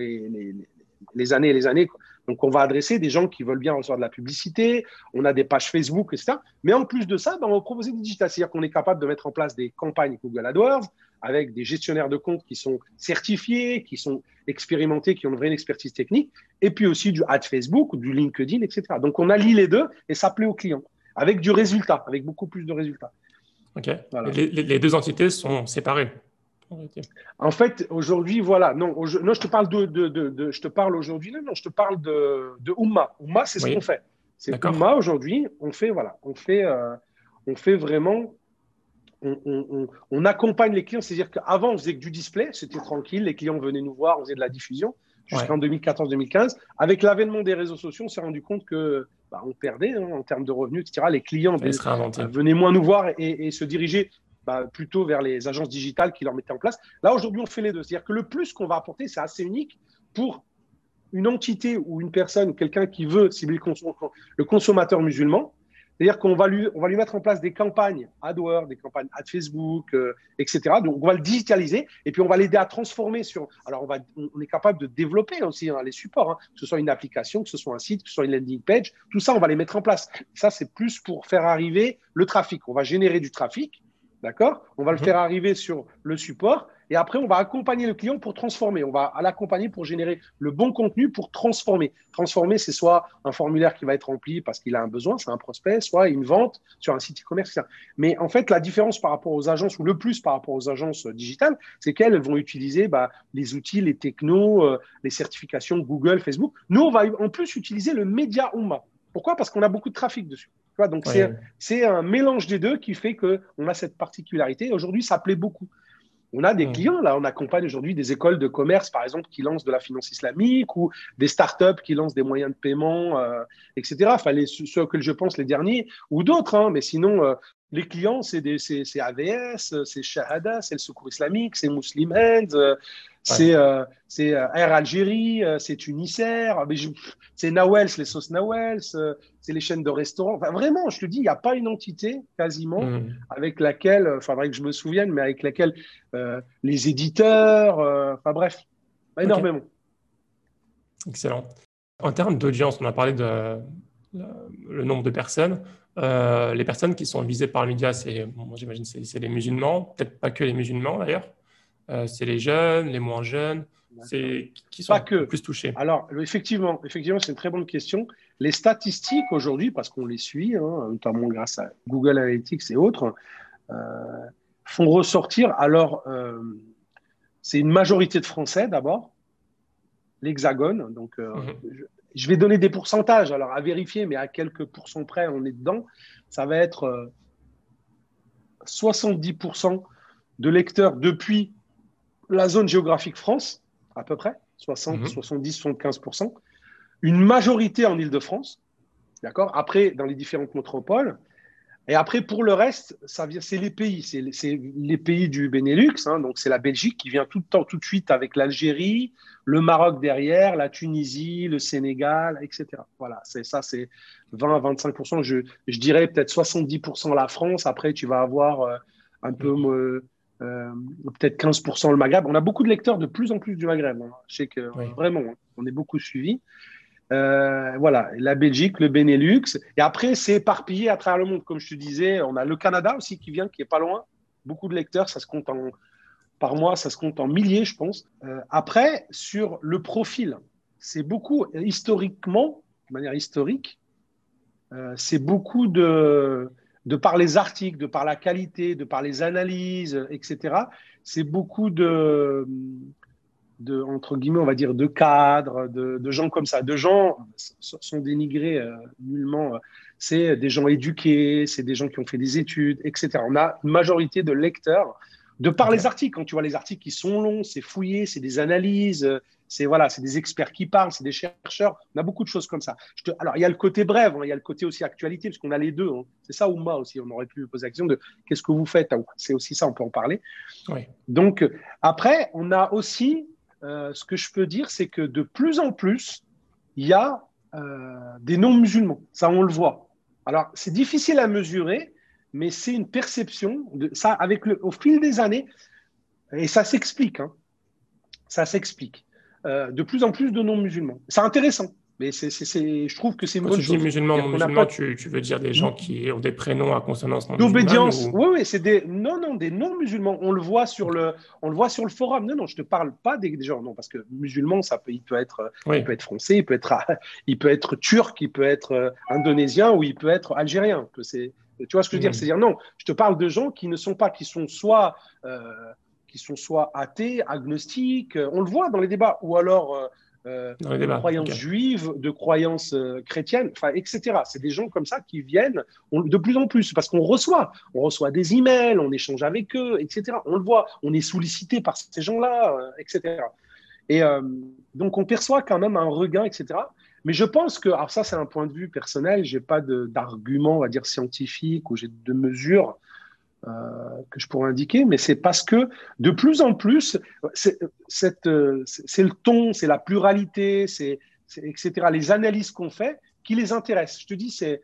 les années et les années. Donc, on va adresser des gens qui veulent bien recevoir de la publicité. On a des pages Facebook, etc. Mais en plus de ça, on va proposer du digital. C'est-à-dire qu'on est capable de mettre en place des campagnes Google AdWords avec des gestionnaires de comptes qui sont certifiés, qui sont expérimentés, qui ont une vraie expertise technique. Et puis aussi du ad Facebook ou du LinkedIn, etc. Donc, on allie les deux et ça plaît aux clients avec du résultat, avec beaucoup plus de résultats. OK. Voilà. Les deux entités sont séparées. En fait, aujourd'hui, voilà. Non, je te parle je te parle aujourd'hui. Non, je te parle de Oumma. Oumma, c'est ce qu'on fait. C'est Oumma aujourd'hui. On fait vraiment. On accompagne les clients. C'est-à-dire qu'avant, on faisait que du display. C'était tranquille. Les clients venaient nous voir. On faisait de la diffusion jusqu'en 2014-2015. Avec l'avènement des réseaux sociaux, on s'est rendu compte que on perdait en termes de revenus, etc. Les clients venaient moins nous voir et se dirigeaient plutôt vers les agences digitales qui leur mettaient en place. Là, aujourd'hui, on fait les deux. C'est-à-dire que le plus qu'on va apporter, c'est assez unique pour une entité ou une personne, quelqu'un qui veut cibler le consommateur musulman. C'est-à-dire qu'on va lui mettre en place des campagnes AdWords, des campagnes Ad Facebook, etc. Donc, on va le digitaliser et puis on va l'aider à transformer sur. Alors, on est capable de développer aussi les supports, hein, que ce soit une application, que ce soit un site, que ce soit une landing page. Tout ça, on va les mettre en place. Ça, c'est plus pour faire arriver le trafic. On va générer du trafic, d'accord? On va le faire arriver sur le support. Et après, on va accompagner le client pour transformer. On va l'accompagner pour générer le bon contenu pour transformer. Transformer, c'est soit un formulaire qui va être rempli parce qu'il a un besoin, c'est un prospect, soit une vente sur un site e-commerce, etc. Mais en fait, la différence par rapport aux agences, ou le plus par rapport aux agences digitales, c'est qu'elles vont utiliser les outils, les technos, les certifications Google, Facebook. Nous, on va en plus utiliser le média Oumma. Pourquoi? Parce qu'on a beaucoup de trafic dessus. Donc, c'est un mélange des deux qui fait qu'on a cette particularité. Aujourd'hui, ça plaît beaucoup. On a des clients, là, on accompagne aujourd'hui des écoles de commerce, par exemple, qui lancent de la finance islamique ou des startups qui lancent des moyens de paiement, etc. Enfin, ceux auxquels je pense, les derniers, ou d'autres, hein, mais sinon, les clients, c'est AVS, c'est Shahada, c'est le Secours islamique, c'est Muslim Hands, c'est Air Algérie, c'est Tunisair, c'est Nawels, les sauces Nawels, c'est les chaînes de restaurants. Enfin, vraiment, je te dis, il n'y a pas une entité quasiment avec laquelle, enfin, faudrait que je me souvienne, mais avec laquelle les éditeurs, enfin bref, énormément. Excellent. En termes d'audience, on a parlé de le nombre de personnes. Les personnes qui sont visées par le média, j'imagine, c'est les musulmans, peut-être pas que les musulmans d'ailleurs. C'est les jeunes, les moins jeunes, qui sont le plus touchés. Alors, effectivement, c'est une très bonne question. Les statistiques aujourd'hui, parce qu'on les suit, hein, notamment grâce à Google Analytics et autres, font ressortir, alors, c'est une majorité de Français d'abord, l'Hexagone. Donc, je vais donner des pourcentages, alors à vérifier, mais à quelques pourcents près, on est dedans. Ça va être 70% de lecteurs depuis la zone géographique France, à peu près, 60, 70, 75%. Une majorité en Île-de-France, d'accord? Après, dans les différentes métropoles. Et après, pour le reste, c'est les pays. C'est les pays du Benelux. Hein, donc, c'est la Belgique qui vient tout de suite avec l'Algérie, le Maroc derrière, la Tunisie, le Sénégal, etc. Voilà, c'est 20 à 25%. Je dirais peut-être 70% la France. Après, tu vas avoir un peu, peut-être 15% le Maghreb. On a beaucoup de lecteurs de plus en plus du Maghreb. Hein. Je sais que vraiment, on est beaucoup suivis. Voilà, la Belgique, le Benelux. Et après, c'est éparpillé à travers le monde. Comme je te disais, on a le Canada aussi qui vient, qui est pas loin. Beaucoup de lecteurs, ça se compte par mois, ça se compte en milliers, je pense. Après, sur le profil, c'est beaucoup, historiquement, de manière historique, c'est beaucoup de par les articles, de par la qualité, de par les analyses, etc. C'est beaucoup entre guillemets, on va dire, de cadres, de gens comme ça. De gens sont dénigrés nullement. C'est des gens éduqués, c'est des gens qui ont fait des études, etc. On a une majorité de lecteurs de par les articles. Quand tu vois les articles qui sont longs, c'est fouillé, c'est des analyses, c'est des experts qui parlent, c'est des chercheurs. On a beaucoup de choses comme ça. Alors, il y a le côté brève, hein, il y a le côté aussi actualité, parce qu'on a les deux. Hein. C'est ça, Oumma aussi. On aurait pu poser la question de qu'est-ce que vous faites. C'est aussi ça, on peut en parler. Oui. Donc, après, on a aussi ce que je peux dire, c'est que de plus en plus, il y a des non-musulmans. Ça, on le voit. Alors, c'est difficile à mesurer, mais c'est une perception. Ça, au fil des années, et ça s'explique. Hein, ça s'explique. De plus en plus de non-musulmans. C'est intéressant. Mais je trouve que c'est une bonne chose. Quand tu dis musulmans, tu veux dire des gens qui ont des prénoms à consonance non d'obédience. Oui, c'est des non-musulmans. On le voit sur le forum. Non, je te parle pas des gens. Non, parce que musulman, il peut être français, il peut être turc, il peut être indonésien ou il peut être algérien. Tu vois ce que je veux dire? C'est-à-dire non. Je te parle de gens qui sont soit athées, agnostiques. On le voit dans les débats, ou alors de croyances juives, de croyances chrétiennes, etc. C'est des gens comme ça qui viennent de plus en plus, parce qu'on reçoit des emails, on échange avec eux, etc. On le voit, on est sollicité par ces gens-là, etc. Et donc, on perçoit quand même un regain, etc. Mais je pense que, alors ça, c'est un point de vue personnel, je n'ai pas d'argument, on va dire, scientifique, ou j'ai de mesures. que je pourrais indiquer, mais c'est parce que de plus en plus, c'est le ton, c'est la pluralité, etc., les analyses qu'on fait qui les intéressent. Je te dis, c'est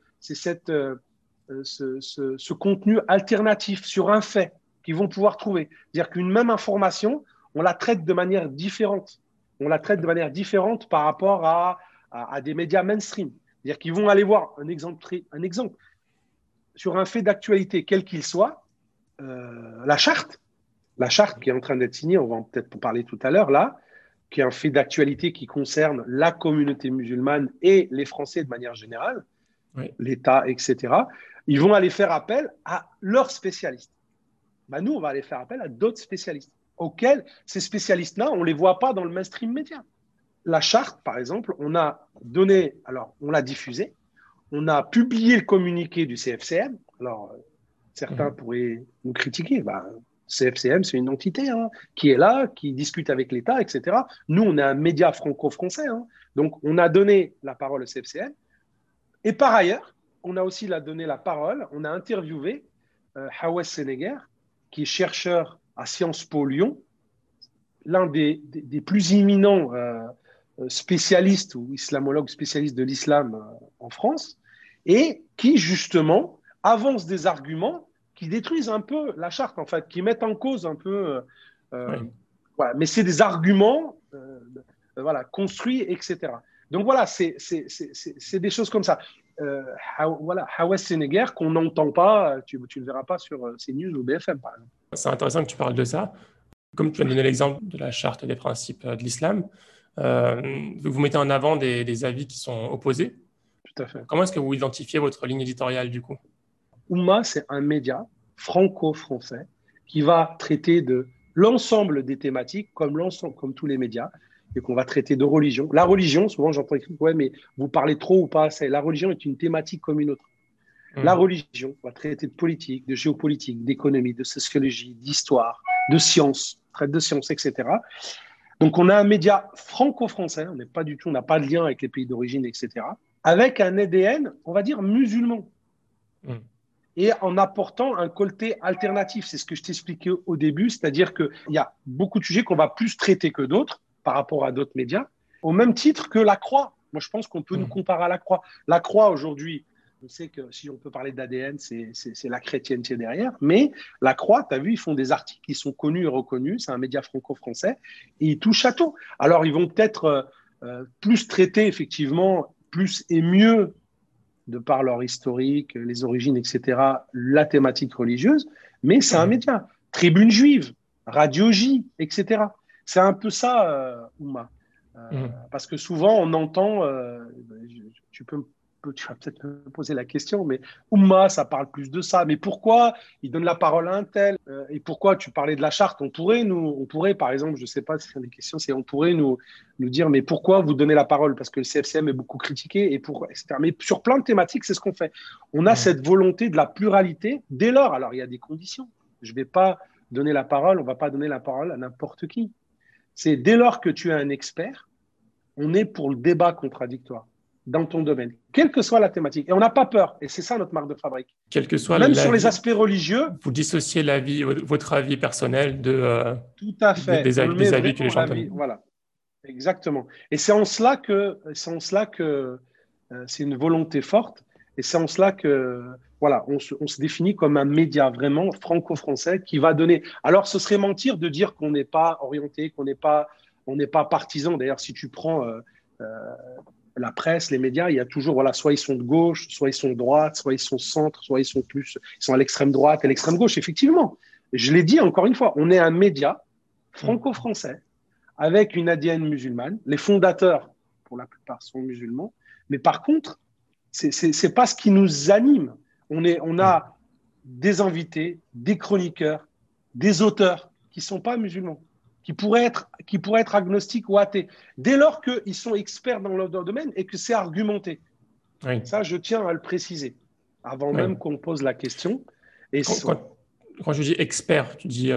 ce contenu alternatif sur un fait qu'ils vont pouvoir trouver. C'est-à-dire qu'une même information, on la traite de manière différente. On la traite de manière différente par rapport à des médias mainstream. C'est-à-dire qu'ils vont aller voir un exemple sur un fait d'actualité, quel qu'il soit, la charte qui est en train d'être signée, on va peut-être en parler tout à l'heure, là, qui est un fait d'actualité qui concerne la communauté musulmane et les Français de manière générale, oui, l'État, etc. Ils vont aller faire appel à leurs spécialistes. Ben, nous, on va aller faire appel à d'autres spécialistes, auxquels ces spécialistes-là, on ne les voit pas dans le mainstream média. La charte, par exemple, on l'a diffusée, on a publié le communiqué du CFCM. Alors, certains pourraient nous critiquer. CFCM, c'est une entité qui est là, qui discute avec l'État, etc. Nous, on est un média franco-français. Donc, on a donné la parole au CFCM. Et par ailleurs, on a aussi donné la parole, on a interviewé Hawes Seneguer, qui est chercheur à Sciences Po Lyon, l'un des plus imminents spécialistes ou islamologues spécialistes de l'islam en France, et qui, justement, avance des arguments qui détruisent un peu la charte, en fait, qui mettent en cause un peu… oui. Voilà. Mais c'est des arguments construits, etc. Donc voilà, c'est des choses comme ça. Hawes Seneguer, qu'on n'entend pas, tu ne le verras pas sur CNews ou BFM, par exemple. C'est intéressant que tu parles de ça. Comme tu as donné l'exemple de la charte des principes de l'islam, vous mettez en avant des avis qui sont opposés. Tout à fait. Comment est-ce que vous identifiez votre ligne éditoriale, du coup ? Oumma, c'est un média franco-français qui va traiter de l'ensemble des thématiques, comme tous les médias, et qu'on va traiter de religion. La religion, souvent j'entends écrire, ouais, mais vous parlez trop ou pas assez. La religion est une thématique comme une autre. La religion va traiter de politique, de géopolitique, d'économie, de sociologie, d'histoire, de sciences, traite de sciences, etc. Donc on a un média franco-français, on n'a pas de lien avec les pays d'origine, etc. Avec un ADN, on va dire musulman. Et en apportant un côté alternatif. C'est ce que je t'expliquais au début, c'est-à-dire qu'il y a beaucoup de sujets qu'on va plus traiter que d'autres par rapport à d'autres médias, au même titre que La Croix. Moi, je pense qu'on peut nous comparer à La Croix. La Croix, aujourd'hui, on sait que si on peut parler d'ADN, c'est la chrétienté derrière, mais La Croix, tu as vu, ils font des articles qui sont connus et reconnus, c'est un média franco-français, et ils touchent à tout. Alors, ils vont peut-être plus traiter, effectivement, plus et mieux, de par leur historique, les origines, etc., la thématique religieuse, mais c'est un média. Tribune juive, Radio J, etc. C'est un peu ça, Oumma. Parce que souvent, on entend, tu vas peut-être me poser la question, mais Oumma, ça parle plus de ça. Mais pourquoi il donne la parole à un tel et pourquoi tu parlais de la charte? On pourrait, par exemple, je ne sais pas si c'est des questions, on pourrait nous dire, mais pourquoi vous donnez la parole? Parce que le CFCM est beaucoup critiqué, etc. Mais sur plein de thématiques, c'est ce qu'on fait. On a cette volonté de la pluralité dès lors. Alors, il y a des conditions. Je ne vais pas donner la parole, on ne va pas donner la parole à n'importe qui. C'est dès lors que tu es un expert, on est pour le débat contradictoire dans ton domaine, quelle que soit la thématique. Et on n'a pas peur. Et c'est ça notre marque de fabrique. Quel que soit même sur les aspects religieux. Vous dissociez votre avis personnel tout à fait. des avis que les gens donnent. Voilà, exactement. Et c'est en cela que c'est une volonté forte. Et c'est en cela que voilà, on se définit comme un média vraiment franco-français qui va donner. Alors, ce serait mentir de dire qu'on n'est pas orienté, on n'est pas partisan. D'ailleurs, si tu prends la presse, les médias, il y a toujours, voilà, soit ils sont de gauche, soit ils sont de droite, soit ils sont centre, soit ils sont à l'extrême droite et l'extrême gauche. Effectivement, je l'ai dit encore une fois, on est un média franco-français avec une ADN musulmane. Les fondateurs, pour la plupart, sont musulmans. Mais par contre, c'est pas ce qui nous anime. On a des invités, des chroniqueurs, des auteurs qui sont pas musulmans, qui pourraient être agnostiques ou athées, dès lors qu'ils sont experts dans leur domaine et que c'est argumenté. Oui. Ça, je tiens à le préciser, avant même qu'on pose la question. Et quand je dis expert, tu dis…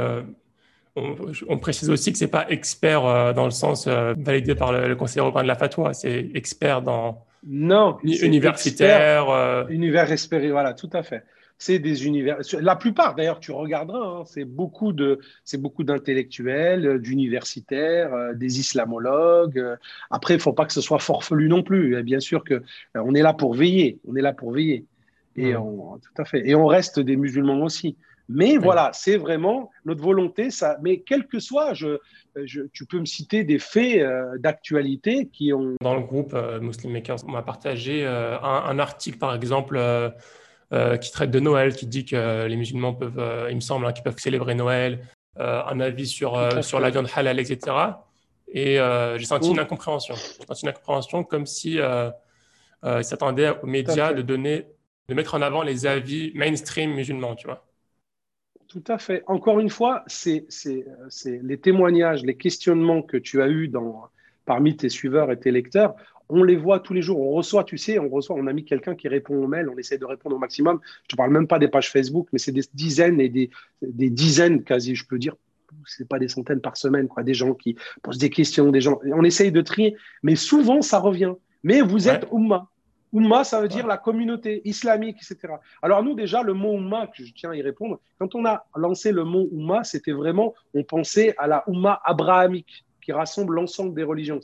on précise aussi que ce n'est pas expert dans le sens validé par le Conseil européen de la fatwa, c'est expert dans… Non, universitaire. Univers espéré, voilà, tout à fait. c'est des univers. La plupart, d'ailleurs, tu regarderas, hein, c'est beaucoup d'intellectuels, d'universitaires, des islamologues. Après, il ne faut pas que ce soit forfelu non plus. Et bien sûr que on est là pour veiller. On est là pour veiller. Tout à fait. Et on reste des musulmans aussi. Mais Oui. voilà, c'est vraiment notre volonté. Ça, mais quel que soit, tu peux me citer des faits d'actualité qui ont. Dans le groupe Muslim Makers, on m'a partagé un article, par exemple, qui traite de Noël, qui dit que les musulmans peuvent, il me semble, hein, qu'ils peuvent célébrer Noël, un avis Tout à sur la fait. viande halal, etc. Et j'ai senti une Mm, incompréhension. J'ai senti une incompréhension comme si ils s'attendaient aux tout à médias fait. de mettre en avant les avis mainstream musulmans, tu vois. Tout à fait. Encore une fois, c'est les témoignages, les questionnements que tu as eus parmi tes suiveurs et tes lecteurs. On les voit tous les jours. On reçoit, tu sais, on a mis quelqu'un qui répond aux mails. On essaie de répondre au maximum. Je ne te parle même pas des pages Facebook, mais c'est des dizaines et des dizaines, quasi, je peux dire. C'est pas des centaines par semaine, quoi. Des gens qui posent des questions, des gens. On essaye de trier, mais souvent ça revient. Mais vous êtes Ouais, Oumma. Oumma, ça veut dire ouais. la communauté islamique, etc. Alors nous, déjà, le mot Oumma, que je tiens à y répondre, quand on a lancé le mot Oumma, c'était vraiment, on pensait à la Oumma abrahamique, qui rassemble l'ensemble des religions.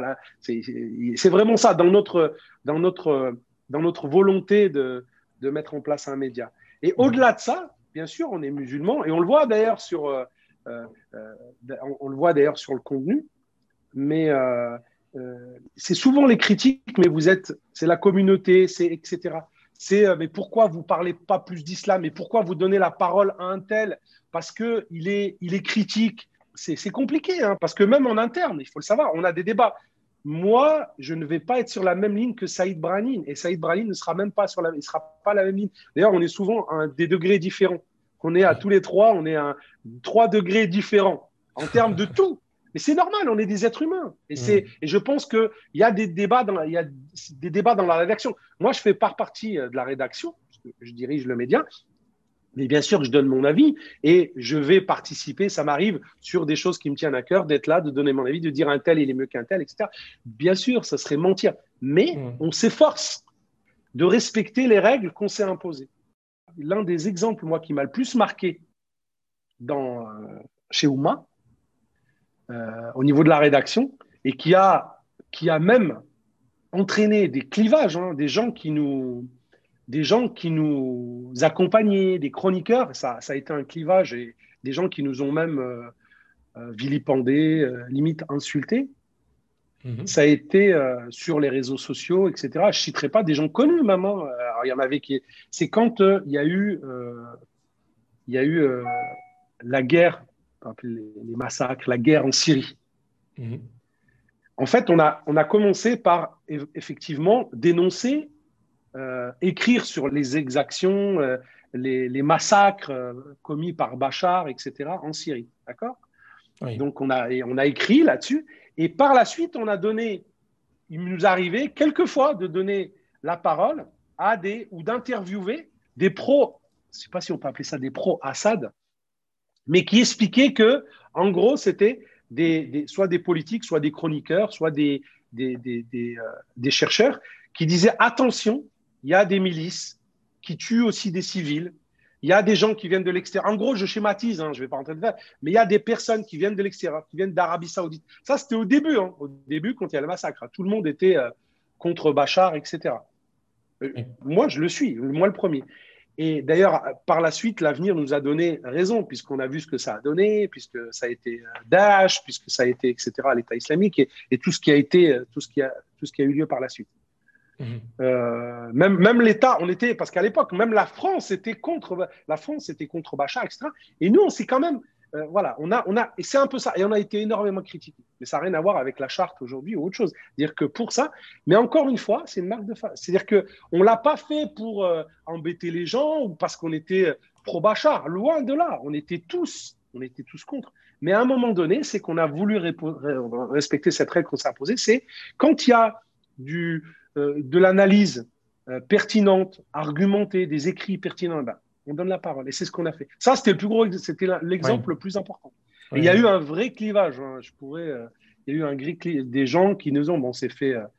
C'est vraiment ça, dans notre, dans notre volonté de mettre en place un média. Et Mhm. au-delà de ça, bien sûr, on est musulman, et on le voit d'ailleurs euh, on le voit d'ailleurs sur le contenu, mais c'est souvent les critiques, mais c'est la communauté, c'est etc. Mais pourquoi vous parlez pas plus d'islam? Et pourquoi vous donnez la parole à un tel? Parce que il est critique. C'est compliqué, hein, parce que même en interne, il faut le savoir, on a des débats. Moi, je ne vais pas être sur la même ligne que Saïd Brahim, et Saïd Brahim ne sera même pas il sera pas la même ligne. D'ailleurs, on est souvent à des degrés différents. On est à tous les trois, on est à 3 degrés différents en termes de tout. Mais c'est normal, on est des êtres humains. Mhm. Et je pense qu'il y a des débats il y a des débats dans la rédaction. Moi, je fais pas partie de la rédaction, parce que je dirige le média, mais bien sûr que je donne mon avis et je vais participer, ça m'arrive, sur des choses qui me tiennent à cœur, d'être là, de donner mon avis, de dire un tel, il est mieux qu'un tel, etc. Bien sûr, ça serait mentir. Mais Mhm. on s'efforce de respecter les règles qu'on s'est imposées. L'un des exemples, moi, qui m'a le plus marqué chez Ouma, au niveau de la rédaction, et qui a même entraîné des clivages, hein, des gens qui nous accompagnaient, des chroniqueurs, ça a été un clivage, et des gens qui nous ont même vilipendés, limite insultés. Mhm. Ça a été sur les réseaux sociaux, etc. Je ne citerai pas des gens connus, même. Hein. Alors, il y en avait qui. C'est quand il y a eu la guerre, les massacres, la guerre en Syrie. Mhm. En fait, on a commencé par effectivement dénoncer, écrire sur les exactions, les massacres commis par Bachar, etc., en Syrie. D'accord? Oui. Donc, on a écrit là-dessus. Et par la suite, il nous arrivait quelquefois de donner la parole ou d'interviewer des pros, je ne sais pas si on peut appeler ça des pros Assad, mais qui expliquaient que, en gros, c'était soit des politiques, soit des chroniqueurs, soit des chercheurs qui disaient attention, il y a des milices qui tuent aussi des civils. Il y a des gens qui viennent de l'extérieur. En gros, je schématise, hein, je ne vais pas rentrer dedans, mais il y a des personnes qui viennent de l'extérieur, qui viennent d'Arabie Saoudite. Ça, c'était au début, hein, au début, quand il y a le massacre. Tout le monde était contre Bachar, etc. Oui. Moi, je le suis, moi le premier. Et d'ailleurs, par la suite, l'avenir nous a donné raison, puisqu'on a vu ce que ça a donné, puisque ça a été Daesh, puisque ça a été, etc., l'État islamique, et tout ce qui a été, tout ce qui a eu lieu par la suite. Mhm. Même l'État, parce qu'à l'époque, même la France était contre Bachar, etc. Et nous, on s'est quand même, voilà, et c'est un peu ça, et on a été énormément critiqués. Mais ça n'a rien à voir avec la charte aujourd'hui ou autre chose. C'est-à-dire que pour ça, mais encore une fois, c'est une marque de face. C'est-à-dire que on l'a pas fait pour embêter les gens ou parce qu'on était pro-Bachar. Loin de là, on était tous contre. Mais à un moment donné, c'est qu'on a voulu respecter cette règle qu'on s'est imposée. C'est quand il y a de l'analyse pertinente, argumentée, des écrits pertinents, ben, on donne la parole. Et c'est ce qu'on a fait. Ça, c'était Oui. l'exemple le plus important. Et il y a eu Oui. un vrai clivage. Hein, il y a eu des gens qui nous ont, bon,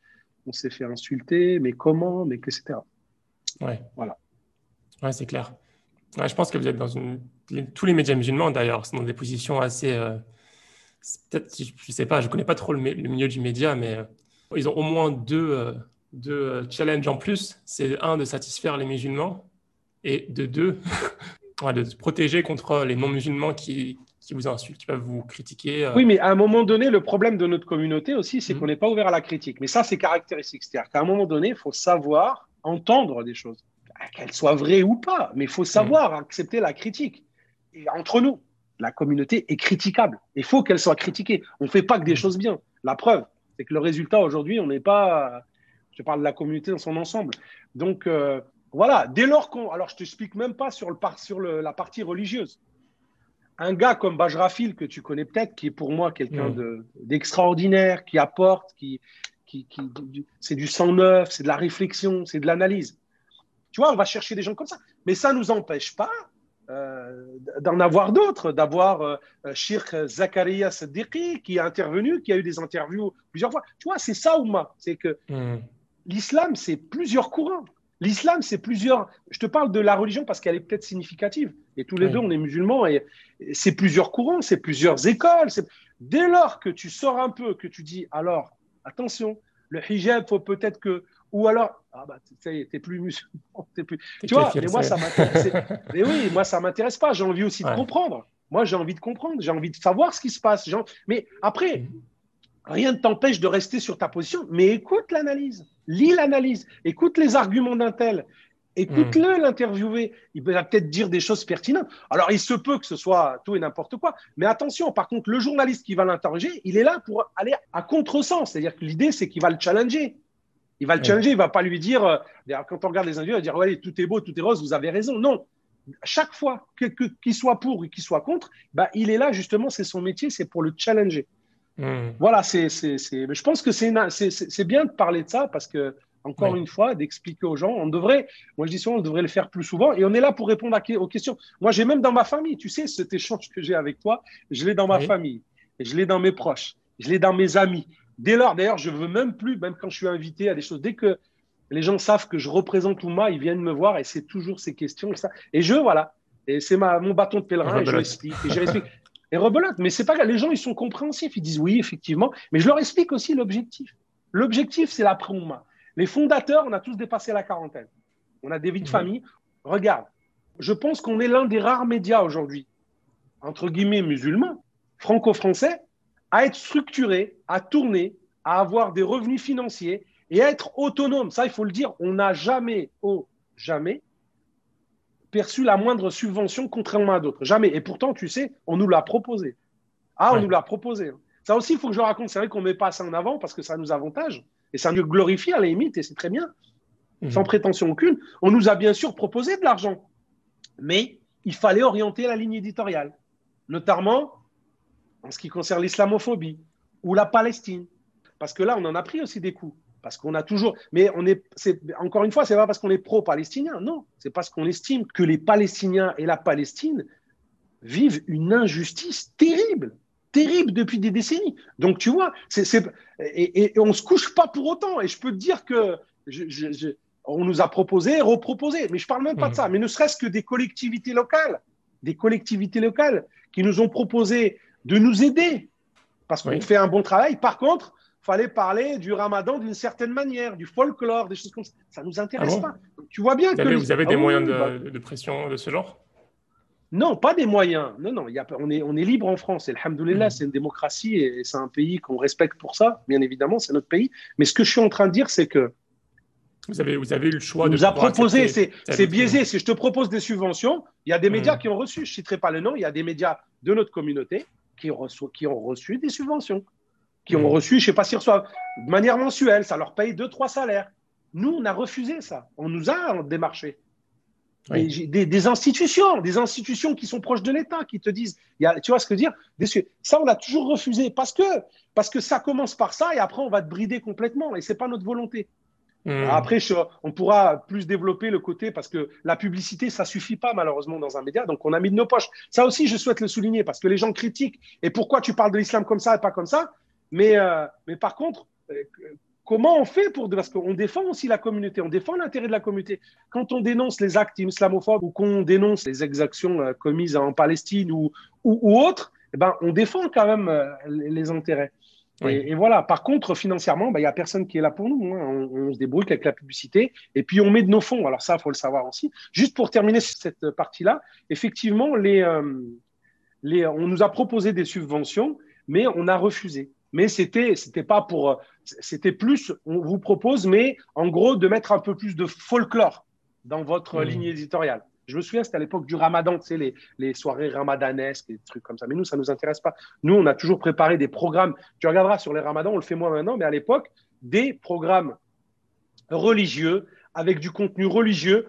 on s'est fait insulter, mais comment, mais etc. Oui. Voilà. Ouais, c'est clair. Ouais, je pense que vous êtes tous les médias musulmans d'ailleurs sont dans des positions assez. Peut-être, je sais pas, je connais pas trop le milieu du média, mais ils ont au moins deux challenges en plus. C'est un de satisfaire les musulmans et de deux, ouais, de se protéger contre les non-musulmans qui vous insultent, qui peuvent vous critiquer. Oui, mais à un moment donné, le problème de notre communauté aussi, c'est qu'on Mhm. n'est pas ouvert à la critique. Mais ça, c'est caractéristique. C'est-à-dire qu'à un moment donné, il faut savoir entendre des choses, qu'elles soient vraies ou pas, mais il faut Mhm. savoir accepter la critique. Et entre nous, la communauté est critiquable. Il faut qu'elle soit critiquée. On ne fait pas que des Mhm. choses bien. La preuve, c'est que le résultat aujourd'hui, on n'est pas. Je parle de la communauté dans son ensemble. Donc, voilà. Dès lors qu'on. Alors, je ne t'explique même pas la partie religieuse. Un gars comme Bajrafil, que tu connais peut-être, qui est pour moi quelqu'un Mhm. d'extraordinaire, qui apporte, c'est du sang neuf, c'est de la réflexion, c'est de l'analyse. Tu vois, on va chercher des gens comme ça. Mais ça ne nous empêche pas d'en avoir d'autres, d'avoir Sheikh Zakaria Siddiqui qui est intervenu, qui a eu des interviews plusieurs fois. Tu vois, c'est ça, Oumma. C'est que Mhm. l'islam, c'est plusieurs courants. L'islam, c'est plusieurs. Je te parle de la religion parce qu'elle est peut-être significative. Et tous les deux, Oui. on est musulmans. Et c'est plusieurs courants, c'est plusieurs écoles. Dès lors que tu sors un peu, que tu dis, alors, attention, le hijab, faut peut-être que. Ou alors, ah bah, ça y est, t'es plus musulman. T'es plus... T'es Tu vois, kéfir, mais moi, ça y est. ça m'intéresse. Mais oui, moi, ça m'intéresse pas. J'ai envie aussi de Ouais. comprendre. Moi, j'ai envie de comprendre. J'ai envie de savoir ce qui se passe. Mais après, Mhm. rien ne t'empêche de rester sur ta position, mais écoute l'analyse, lis l'analyse, écoute les arguments d'un tel, Mhm. écoute-le l'interviewer. Il va peut-être dire des choses pertinentes. Alors, il se peut que ce soit tout et n'importe quoi, mais attention, par contre, le journaliste qui va l'interroger, il est là pour aller à contresens. C'est-à-dire que l'idée, c'est qu'il va le challenger. Il va le Oui. challenger, il ne va pas lui dire, quand on regarde les individus, il va dire, ouais, tout est beau, tout est rose, vous avez raison. Non. Chaque fois qu'il soit pour ou qu'il soit contre, bah, il est là, justement, c'est son métier, c'est pour le challenger. Mhm. Voilà, je pense que c'est bien de parler de ça parce que, encore Oui. une fois, d'expliquer aux gens, moi je dis souvent, on devrait le faire plus souvent et on est là pour répondre aux questions. Moi, j'ai même dans ma famille, tu sais, cet échange que j'ai avec toi, je l'ai dans ma Oui. famille, je l'ai dans mes proches, je l'ai dans mes amis. Dès lors, d'ailleurs, je veux même plus, même quand je suis invité à des choses, dès que les gens savent que je représente Ouma, ils viennent me voir et c'est toujours ces questions. Et voilà, et c'est mon bâton de pèlerin et je Rebelote. explique et je explique. Et rebelote, mais c'est pas grave. Les gens, ils sont compréhensifs. Ils disent oui, effectivement. Mais je leur explique aussi l'objectif. L'objectif, c'est la Oumma. Les fondateurs, on a tous dépassé la quarantaine. On a des vies de Mhm. famille. Regarde, je pense qu'on est l'un des rares médias aujourd'hui, entre guillemets musulmans, franco-français, à être structuré, à tourner, à avoir des revenus financiers et à être autonome. Ça, il faut le dire, on n'a jamais perçu la moindre subvention contrairement à d'autres. Jamais. Et pourtant, tu sais, on nous l'a proposé. Ah, on Ouais. nous l'a proposé. Ça aussi, il faut que je le raconte. C'est vrai qu'on ne met pas ça en avant parce que ça nous avantage et ça nous glorifie à la limite et c'est très bien, sans Mhm. prétention aucune. On nous a bien sûr proposé de l'argent, mais il fallait orienter la ligne éditoriale, notamment en ce qui concerne l'islamophobie ou la Palestine. Parce que là, on en a pris aussi des coups. Parce qu'on a toujours. Mais encore une fois, c'est pas parce qu'on est pro-palestinien. Non, c'est parce qu'on estime que les Palestiniens et la Palestine vivent une injustice terrible, terrible depuis des décennies. Donc, tu vois, et on ne se couche pas pour autant. Et je peux te dire que on nous a proposé, reproposé, mais je ne parle même pas de ça, Mhm. mais ne serait-ce que des collectivités locales qui nous ont proposé de nous aider parce qu'on Oui. fait un bon travail. Par contre, il fallait parler du ramadan d'une certaine manière, du folklore, des choses comme ça. Ça ne nous Ah intéresse pas. bon? Donc, tu vois bien que. Vous avez Ah des oui, moyens oui, bah, de pression de ce genre? non, pas des moyens. Non, non, on est libre en France. Et alhamdoulilah, Mhm. c'est une démocratie et c'est un pays qu'on respecte pour ça. Bien évidemment, c'est notre pays. Mais ce que je suis en train de dire, c'est que Vous avez eu le choix on de nous a pouvoir proposé, accepter c'est tel ou tel. biaisé. Si je te propose des subventions, il y a des médias qui Mhm. ont reçu, je ne citerai pas le nom, il y a des médias de notre communauté qui ont reçu des subventions, qui ont Mhm. reçu, je ne sais pas s'ils reçoivent de manière mensuelle, ça leur paye deux, trois salaires. Nous, on a refusé ça. On nous a démarché. Oui. Des institutions qui sont proches de l'État, qui te disent, tu vois ce que je veux dire. Ça, on a toujours refusé parce que ça commence par ça et après, on va te brider complètement et ce n'est pas notre volonté. Mhm. Après, on pourra plus développer le côté parce que la publicité, ça suffit pas malheureusement dans un média, donc on a mis de nos poches. Ça aussi, je souhaite le souligner parce que les gens critiquent. Et pourquoi tu parles de l'islam comme ça et pas comme ça mais par contre, Comment on fait pour... Parce qu'on défend aussi la communauté, on défend l'intérêt de la communauté. Quand on dénonce les actes islamophobes ou qu'on dénonce les exactions commises en Palestine ou autres, eh ben, on défend quand même les intérêts. Oui. Et voilà, par contre, financièrement, il n'y a personne qui est là pour nous. Hein. On se débrouille avec la publicité et puis on met de nos fonds. Alors ça, il faut le savoir aussi. Juste pour terminer cette partie-là, effectivement, on nous a proposé des subventions, mais on a refusé. Mais c'était pas pour, c'était plus, on vous propose, mais en gros, de mettre un peu plus de folklore dans votre ligne éditoriale. Je me souviens, c'était à l'époque du Ramadan, tu sais, les soirées ramadanesques, des trucs comme ça. Mais nous, ça ne nous intéresse pas. Nous, on a toujours préparé des programmes. Tu regarderas sur les Ramadans, on le fait moins maintenant, mais à l'époque, des programmes religieux, avec du contenu religieux.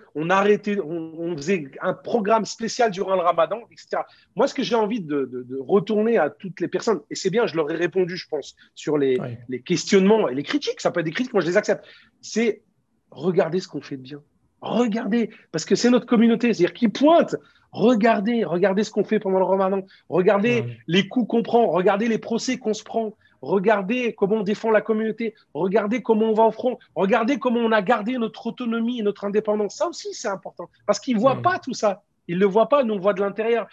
On faisait un programme spécial durant le Ramadan, etc. Moi, ce que j'ai envie de retourner à toutes les personnes, et c'est bien, je leur ai répondu, je pense, sur les questionnements et les critiques, ça peut être des critiques, moi je les accepte, c'est regarder ce qu'on fait de bien. Regardez, parce que c'est notre communauté, c'est-à-dire qui pointe. Regardez ce qu'on fait pendant le Ramadan. Regardez les coups qu'on prend. Regardez les procès qu'on se prend. Regardez comment on défend la communauté. Regardez comment on va au front. Regardez comment on a gardé notre autonomie et notre indépendance. Ça aussi, c'est important. Parce qu'ils ne voient pas tout ça. Ils ne le voient pas. Nous, on voit de l'intérieur.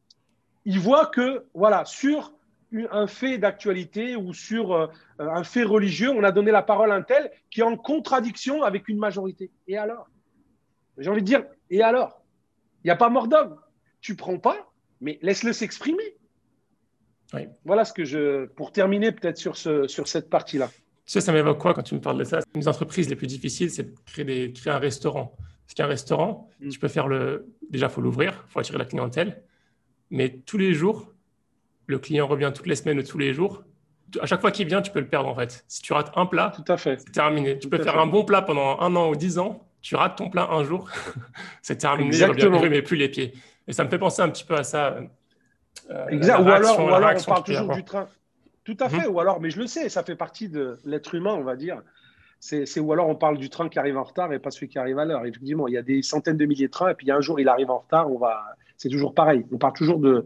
Ils voient que, voilà, sur un fait d'actualité ou sur un fait religieux, on a donné la parole à un tel qui est en contradiction avec une majorité. Et alors? J'ai envie de dire, et alors? Il n'y a pas mort d'homme. Tu ne prends pas, mais laisse-le s'exprimer. Oui. Voilà pour terminer peut-être sur cette partie-là. Tu sais, ça m'évoque quoi quand tu me parles de ça? Une des entreprises les plus difficiles, c'est de créer un restaurant. Parce qu'un restaurant, tu peux faire déjà, il faut l'ouvrir, il faut attirer la clientèle. Mais tous les jours, le client revient toutes les semaines ou tous les jours. À chaque fois qu'il vient, tu peux le perdre en fait. Si tu rates un plat, tout à fait. C'est terminé. Tu peux faire un bon plat pendant 1 an ou 10 ans, tu rates ton plat un jour, c'est terminé, Exactement. il ne remet plus les pieds. Et ça me fait penser un petit peu à ça. Exact. Ou alors on parle toujours du train. Tout à fait. Ou alors, mais je le sais, ça fait partie de l'être humain, on va dire. Ou alors on parle du train qui arrive en retard et pas celui qui arrive à l'heure. Effectivement, il y a des centaines de milliers de trains et puis un jour il arrive en retard, c'est toujours pareil. On parle toujours de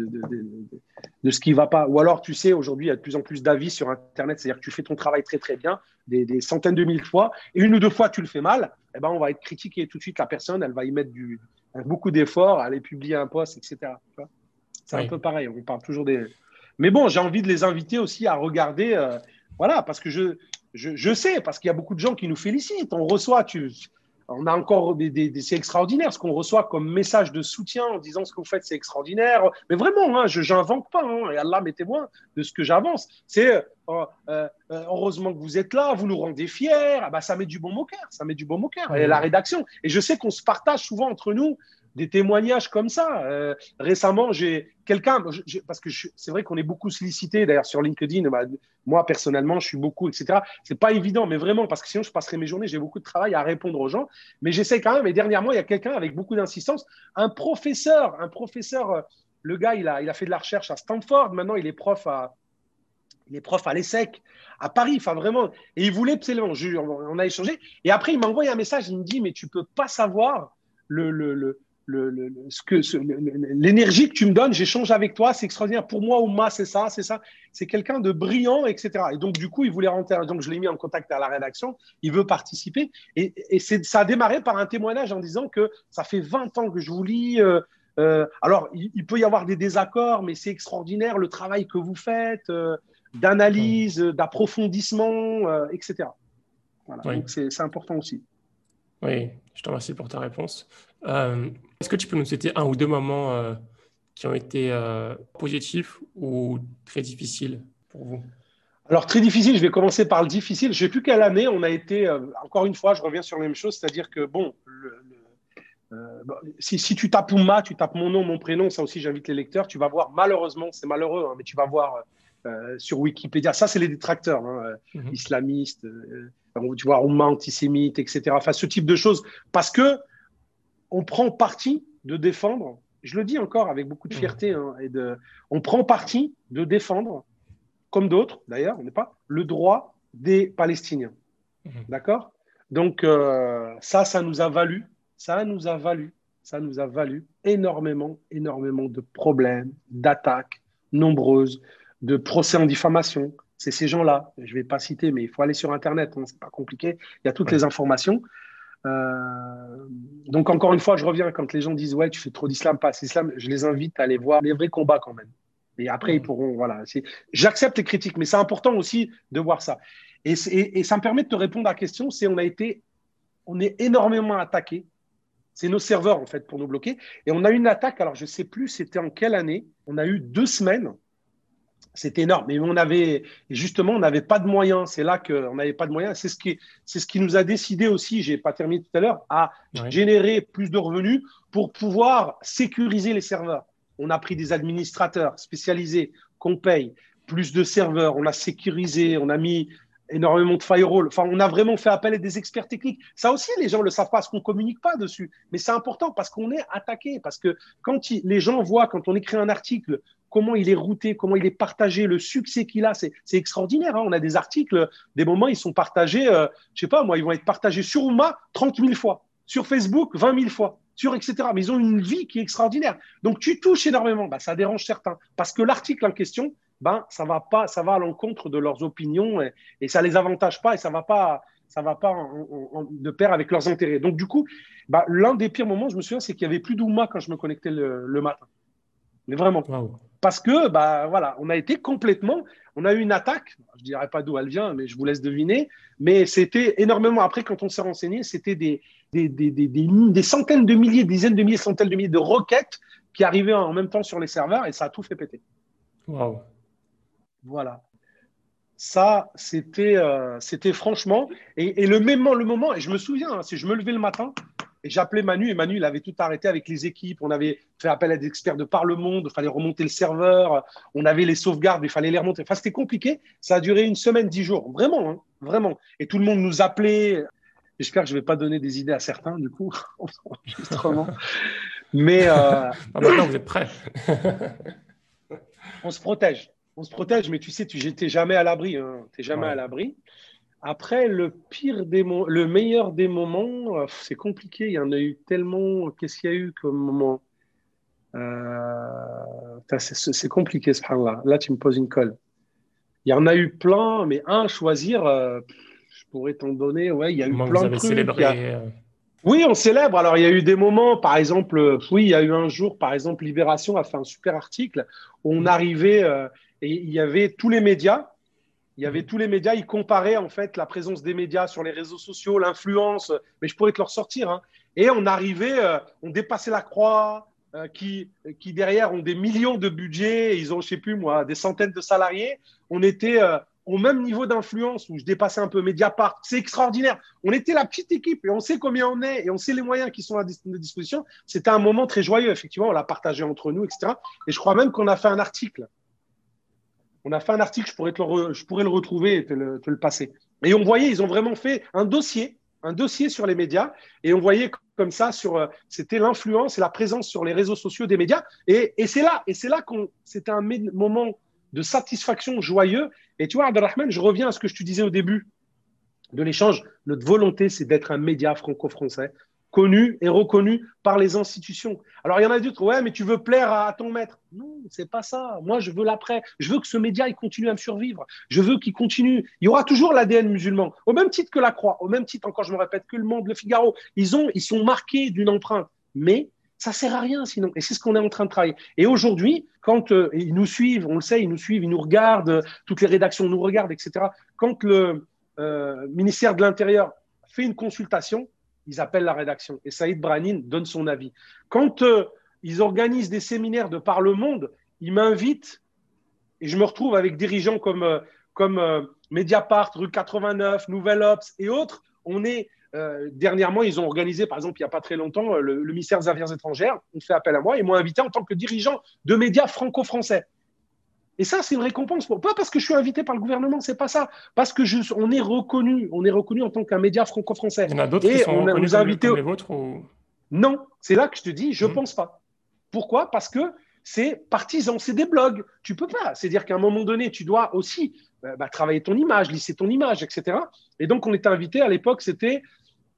ce qui ne va pas. Ou alors, tu sais, aujourd'hui, il y a de plus en plus d'avis sur Internet, c'est-à-dire que tu fais ton travail très très bien, des centaines de milliers de fois, et 1 ou 2 fois tu le fais mal, eh ben, on va être critiqué tout de suite. La personne, elle va y mettre beaucoup d'efforts, aller publier un post, etc. C'est un peu pareil. On parle toujours des. Mais bon, j'ai envie de les inviter aussi à regarder. Voilà, parce que je sais, parce qu'il y a beaucoup de gens qui nous félicitent. On a encore c'est extraordinaire ce qu'on reçoit comme message de soutien en disant ce que vous faites, c'est extraordinaire. Mais vraiment, hein, je n'invente pas. Hein, et Allah m'est témoin de ce que j'avance. C'est heureusement que vous êtes là, vous nous rendez fiers. Ah bah, ça met du bon au cœur. Ça met du bon au cœur. Et la rédaction. Et je sais qu'on se partage souvent entre nous des témoignages comme ça. Récemment, j'ai quelqu'un, parce que c'est vrai qu'on est beaucoup sollicité, d'ailleurs sur LinkedIn, moi personnellement, je suis beaucoup, etc. C'est pas évident, mais vraiment, parce que sinon je passerai mes journées, j'ai beaucoup de travail à répondre aux gens, mais j'essaie quand même. Et dernièrement, il y a quelqu'un avec beaucoup d'insistance, un professeur, le gars, il a fait de la recherche à Stanford, maintenant il est prof à l'ESSEC, à Paris, enfin vraiment, et il voulait absolument, on a échangé, et après il m'a envoyé un message, il me dit, mais tu peux pas savoir l'énergie que tu me donnes, j'échange avec toi, c'est extraordinaire. Pour moi, Oumma, c'est ça. C'est quelqu'un de brillant, etc. Et donc, du coup, il voulait rentrer. Donc, je l'ai mis en contact à la rédaction. Il veut participer. Et ça a démarré par un témoignage en disant que ça fait 20 ans que je vous lis. Alors, il peut y avoir des désaccords, mais c'est extraordinaire le travail que vous faites, d'analyse, d'approfondissement, etc. Voilà. Donc, c'est important aussi. Oui, je te remercie pour ta réponse. Est-ce que tu peux nous citer 1 ou 2 moments qui ont été positifs ou très difficiles pour vous? Alors, très difficile, je vais commencer par le difficile. Je ne sais plus quelle année on a été, encore une fois, je reviens sur la même chose, c'est-à-dire que, bon, si tu tapes Oumma, tu tapes mon nom, mon prénom, ça aussi j'invite les lecteurs, tu vas voir, malheureusement, c'est malheureux, hein, mais tu vas voir sur Wikipédia, ça c'est les détracteurs, hein, islamistes, tu vois, Oumma antisémite, etc. Enfin, ce type de choses, parce que on prend parti de défendre, je le dis encore avec beaucoup de fierté, hein, on prend parti de défendre, comme d'autres d'ailleurs, on n'est pas, le droit des Palestiniens. D'accord? Donc, ça nous a valu énormément de problèmes, d'attaques nombreuses, de procès en diffamation, C'est ces gens-là. Je ne vais pas citer, mais il faut aller sur Internet. Hein, c'est pas compliqué. Il y a toutes Ouais. les informations. Euh, donc, encore une fois, je reviens quand les gens disent ouais, tu fais trop d'islam, pas assez d'islam. Je les invite à aller voir les vrais combats quand même. Et après, ils Mhm. pourront. Voilà. J'accepte les critiques, mais c'est important aussi de voir ça. Et ça me permet de te répondre à la question c'est on est énormément attaqué. C'est nos serveurs, en fait, pour nous bloquer. Et on a eu une attaque, alors je ne sais plus c'était en quelle année. On a eu 2 semaines. C'était énorme. Mais justement, on n'avait pas de moyens. C'est là qu'on n'avait pas de moyens. C'est ce qui nous a décidé aussi, je n'ai pas terminé tout à l'heure, à Ouais. générer plus de revenus pour pouvoir sécuriser les serveurs. On a pris des administrateurs spécialisés qu'on paye, plus de serveurs, on a sécurisé, on a mis énormément de firewall. Enfin, on a vraiment fait appel à des experts techniques. Ça aussi, les gens ne le savent pas parce qu'on ne communique pas dessus. Mais c'est important parce qu'on est attaqué. Parce que les gens voient, quand on écrit un article, comment il est routé, comment il est partagé, le succès qu'il a, c'est extraordinaire. Hein. On a des articles, des moments, ils sont partagés, je sais pas moi, ils vont être partagés sur Oumma 30 000 fois, sur Facebook 20 000 fois, sur etc. Mais ils ont une vie qui est extraordinaire. Donc tu touches énormément, bah, ça dérange certains, parce que l'article en question, ben, ça va à l'encontre de leurs opinions et ça les avantage pas et ça va pas de pair avec leurs intérêts. Donc du coup, bah, l'un des pires moments, je me souviens, c'est qu'il y avait plus d'Oumma quand je me connectais le matin. Mais vraiment. Waouh. Parce que, bah, voilà, on a été complètement. On a eu une attaque. Je ne dirais pas d'où elle vient, mais je vous laisse deviner. Mais c'était énormément. Après, quand on s'est renseigné, c'était des centaines de milliers, dizaines de milliers, centaines de milliers de requêtes qui arrivaient en même temps sur les serveurs et ça a tout fait péter. Waouh. Voilà. Ça, c'était franchement. Et le moment, et je me souviens, hein, si je me levais le matin et j'appelais Manu, et Manu, il avait tout arrêté avec les équipes. On avait fait appel à des experts de par le monde, il fallait remonter le serveur, on avait les sauvegardes, il fallait les remonter. Enfin, c'était compliqué. Ça a duré une semaine, 10 jours. Vraiment, hein, vraiment. Et tout le monde nous appelait. J'espère que je ne vais pas donner des idées à certains, du coup, enregistrement. Mais Ah, maintenant, vous êtes prêts. on se protège. On se protège, mais tu sais, tu n'es jamais à l'abri. Hein. Tu n'es jamais à Ouais. l'abri. Après, le meilleur des moments, c'est compliqué. Il y en a eu tellement. Qu'est-ce qu'il y a eu comme moment c'est compliqué, subhanallah. Là, tu me poses une colle. Il y en a eu plein, mais choisir, je pourrais t'en donner. Ouais, il y a eu Moment que vous plein de avez trucs. célébré. Oui, on célèbre. Alors, il y a eu des moments, par exemple, oui, il y a eu un jour, par exemple, Libération a fait un super article où on Mhm. arrivait et il y avait tous les médias. Il y avait Mhm. tous les médias, ils comparaient en fait la présence des médias sur les réseaux sociaux, l'influence, mais je pourrais te le ressortir. Hein. Et on arrivait, on dépassait la croix, qui derrière ont des millions de budgets, ils ont, je sais plus moi, des centaines de salariés. On était au même niveau d'influence où je dépassais un peu Mediapart. C'est extraordinaire. On était la petite équipe et on sait combien on est et on sait les moyens qui sont à notre disposition. C'était un moment très joyeux, effectivement. On l'a partagé entre nous, etc. Et je crois même qu'on a fait un article. On a fait un article, je pourrais le retrouver et te le passer. Et on voyait, ils ont vraiment fait un dossier sur les médias, et on voyait comme ça c'était l'influence et la présence sur les réseaux sociaux des médias. Et c'est là qu'on, c'était un moment de satisfaction joyeux. Et tu vois, Abdelrahman, je reviens à ce que je te disais au début de l'échange. Notre volonté, c'est d'être un média franco-français connu et reconnu par les institutions. Alors, il y en a d'autres, ouais, mais tu veux plaire à ton maître. Non, c'est pas ça. Moi, je veux l'après. Je veux que ce média, il continue à me survivre. Je veux qu'il continue. Il y aura toujours l'ADN musulman, au même titre que la Croix, au même titre, encore je me répète, que le Monde, le Figaro. Ils sont marqués d'une empreinte. Mais ça sert à rien sinon. Et c'est ce qu'on est en train de travailler. Et aujourd'hui, quand ils nous suivent, on le sait, ils nous suivent, ils nous regardent, toutes les rédactions nous regardent, etc. Quand le ministère de l'Intérieur fait une consultation, ils appellent la rédaction et Saïd Branin donne son avis. Quand ils organisent des séminaires de par le monde, ils m'invitent et je me retrouve avec dirigeants comme Mediapart, Rue 89, Nouvelle Ops et autres. Dernièrement, ils ont organisé, par exemple, il n'y a pas très longtemps, le ministère des Affaires étrangères, on fait appel à moi et m'ont invité en tant que dirigeant de médias franco-français. Et ça, c'est une récompense. Pas parce que je suis invité par le gouvernement, c'est pas ça. Parce que on est reconnu en tant qu'un média franco-français. Il y en a d'autres qui Et sont on reconnus nous a invités. comme les vôtres ou... Non, c'est là que je te dis, je Mhm. pense pas. Pourquoi? Parce que c'est partisan, c'est des blogs. Tu peux pas. C'est-à-dire qu'à un moment donné, tu dois aussi travailler ton image, lisser ton image, etc. Et donc, on était invité à l'époque, c'était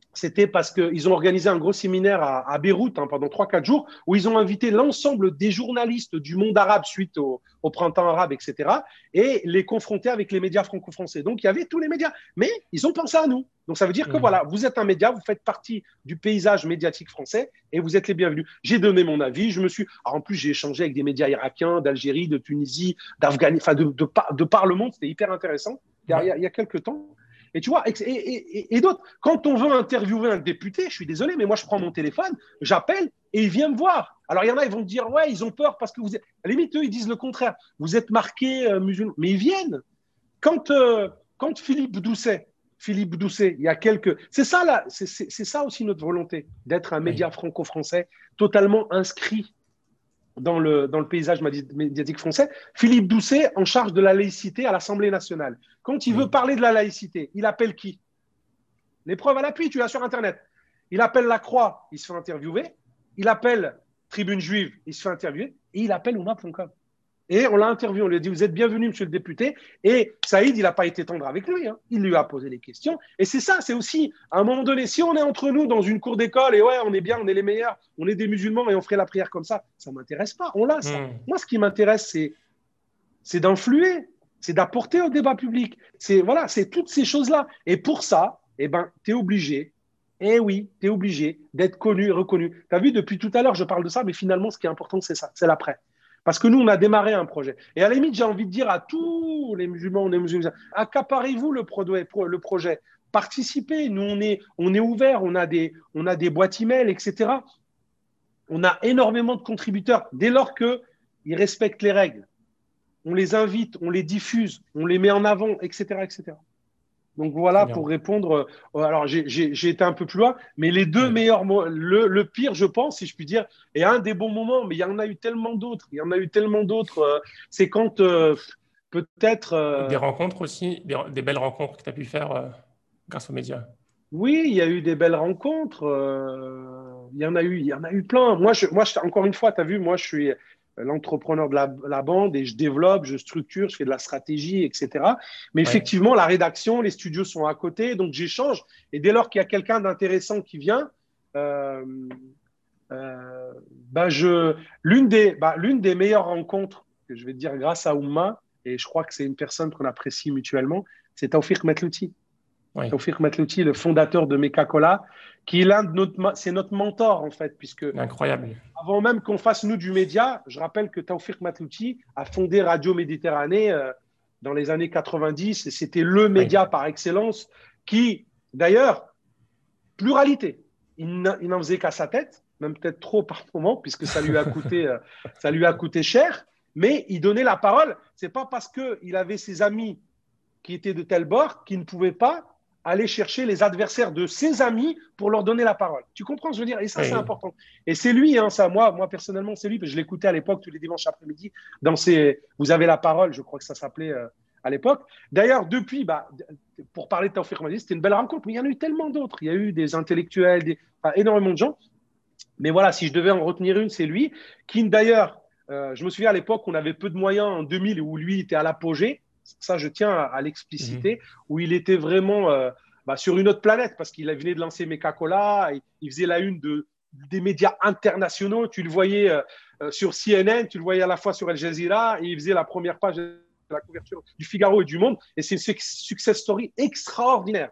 c'était parce qu'ils ont organisé un gros séminaire à Beyrouth pendant 3-4 jours où ils ont invité l'ensemble des journalistes du monde arabe suite au printemps arabe, etc. et les confronter avec les médias franco-français. Donc, il y avait tous les médias. Mais ils ont pensé à nous. Donc, ça veut dire que voilà, vous êtes un média, vous faites partie du paysage médiatique français et vous êtes les bienvenus. J'ai donné mon avis. Alors, en plus, j'ai échangé avec des médias irakiens, d'Algérie, de Tunisie, d'Afghanistan, enfin, de par le monde. C'était hyper intéressant il y a quelques temps. Et tu vois, et d'autres, quand on veut interviewer un député, je suis désolé, mais moi, je prends mon téléphone, j'appelle et il vient me voir. Alors, il y en a, ils vont me dire, ouais, ils ont peur parce que vous êtes. À la limite, eux, ils disent le contraire. Vous êtes marqué musulman. Mais ils viennent. Quand Philippe Doucet, il y a quelques. C'est ça, là, c'est ça aussi notre volonté, d'être un média franco-français totalement inscrit dans le paysage médiatique français. Philippe Doucet, en charge de la laïcité à l'Assemblée nationale. Quand il veut parler de la laïcité, il appelle qui? Les preuves à l'appui, tu l'as sur Internet. Il appelle La Croix, il se fait interviewer. Il appelle Tribune Juive, il se fait interviewer. Et il appelle Oumma.com. Et on l'a interviewé, on lui a dit, vous êtes bienvenu, monsieur le député. Et Saïd, il n'a pas été tendre avec lui. Hein. Il lui a posé des questions. Et c'est ça, c'est aussi, à un moment donné, si on est entre nous dans une cour d'école et ouais, on est bien, on est les meilleurs, on est des musulmans et on ferait la prière comme ça ne m'intéresse pas. On l'a, ça. Moi, ce qui m'intéresse, c'est d'influer, c'est d'apporter au débat public. C'est toutes ces choses-là. Et pour ça, tu es obligé. Eh oui, tu es obligé d'être connu et reconnu. Tu as vu, depuis tout à l'heure, je parle de ça, mais finalement, ce qui est important, c'est ça, c'est l'après. Parce que nous, on a démarré un projet. Et à la limite, j'ai envie de dire à tous les musulmans, accaparez-vous le projet. Participez. Nous, on est ouverts. On a des boîtes email, etc. On a énormément de contributeurs. Dès lors qu'ils respectent les règles, on les invite, on les diffuse, on les met en avant, etc., etc. Donc voilà pour répondre. Alors j'ai été un peu plus loin, mais les deux meilleurs, le pire, je pense, si je puis dire, et un des bons moments, mais il y en a eu tellement d'autres. C'est quand peut-être. Des rencontres aussi, des belles rencontres que tu as pu faire grâce aux médias. Oui, il y a eu des belles rencontres. Il y en a eu plein. Moi, encore une fois, tu as vu, moi, je suis l'entrepreneur de la bande et je développe, je structure, je fais de la stratégie, etc. Mais effectivement, la rédaction, les studios sont à côté, donc j'échange. Et dès lors qu'il y a quelqu'un d'intéressant qui vient, l'une des meilleures rencontres que je vais te dire grâce à Oumma, et je crois que c'est une personne qu'on apprécie mutuellement, c'est Taoufik Matlouti. Taoufik Matlouti, le fondateur de Meka-Cola, qui est c'est notre mentor en fait, puisque incroyable. Avant même qu'on fasse nous du média, je rappelle que Taoufik Matlouti a fondé Radio Méditerranée dans les années 90 et c'était le média par excellence qui, d'ailleurs, pluralité. Il n'en faisait qu'à sa tête, même peut-être trop par moment, puisque ça lui a coûté cher, mais il donnait la parole. C'est pas parce qu'il avait ses amis qui étaient de tel bord qu'il ne pouvait pas aller chercher les adversaires de ses amis pour leur donner la parole. Tu comprends ce que je veux dire? Et ça, c'est important. Et c'est lui, moi personnellement, c'est lui, parce que je l'écoutais à l'époque tous les dimanches après-midi dans Vous avez la parole, je crois que ça s'appelait à l'époque. D'ailleurs, depuis, pour parler de Taoufik Matlouti, c'était une belle rencontre, mais il y en a eu tellement d'autres. Il y a eu des intellectuels, énormément de gens. Mais voilà, si je devais en retenir une, c'est lui, qui d'ailleurs, je me souviens à l'époque, on avait peu de moyens en 2000 où lui était à l'apogée. Ça, je tiens à l'expliciter, où il était vraiment sur une autre planète parce qu'il venait de lancer Meka-Cola, il faisait la une des médias internationaux. Tu le voyais sur CNN, tu le voyais à la fois sur Al Jazeera, et il faisait la première page de la couverture du Figaro et du Monde. Et c'est une success story extraordinaire,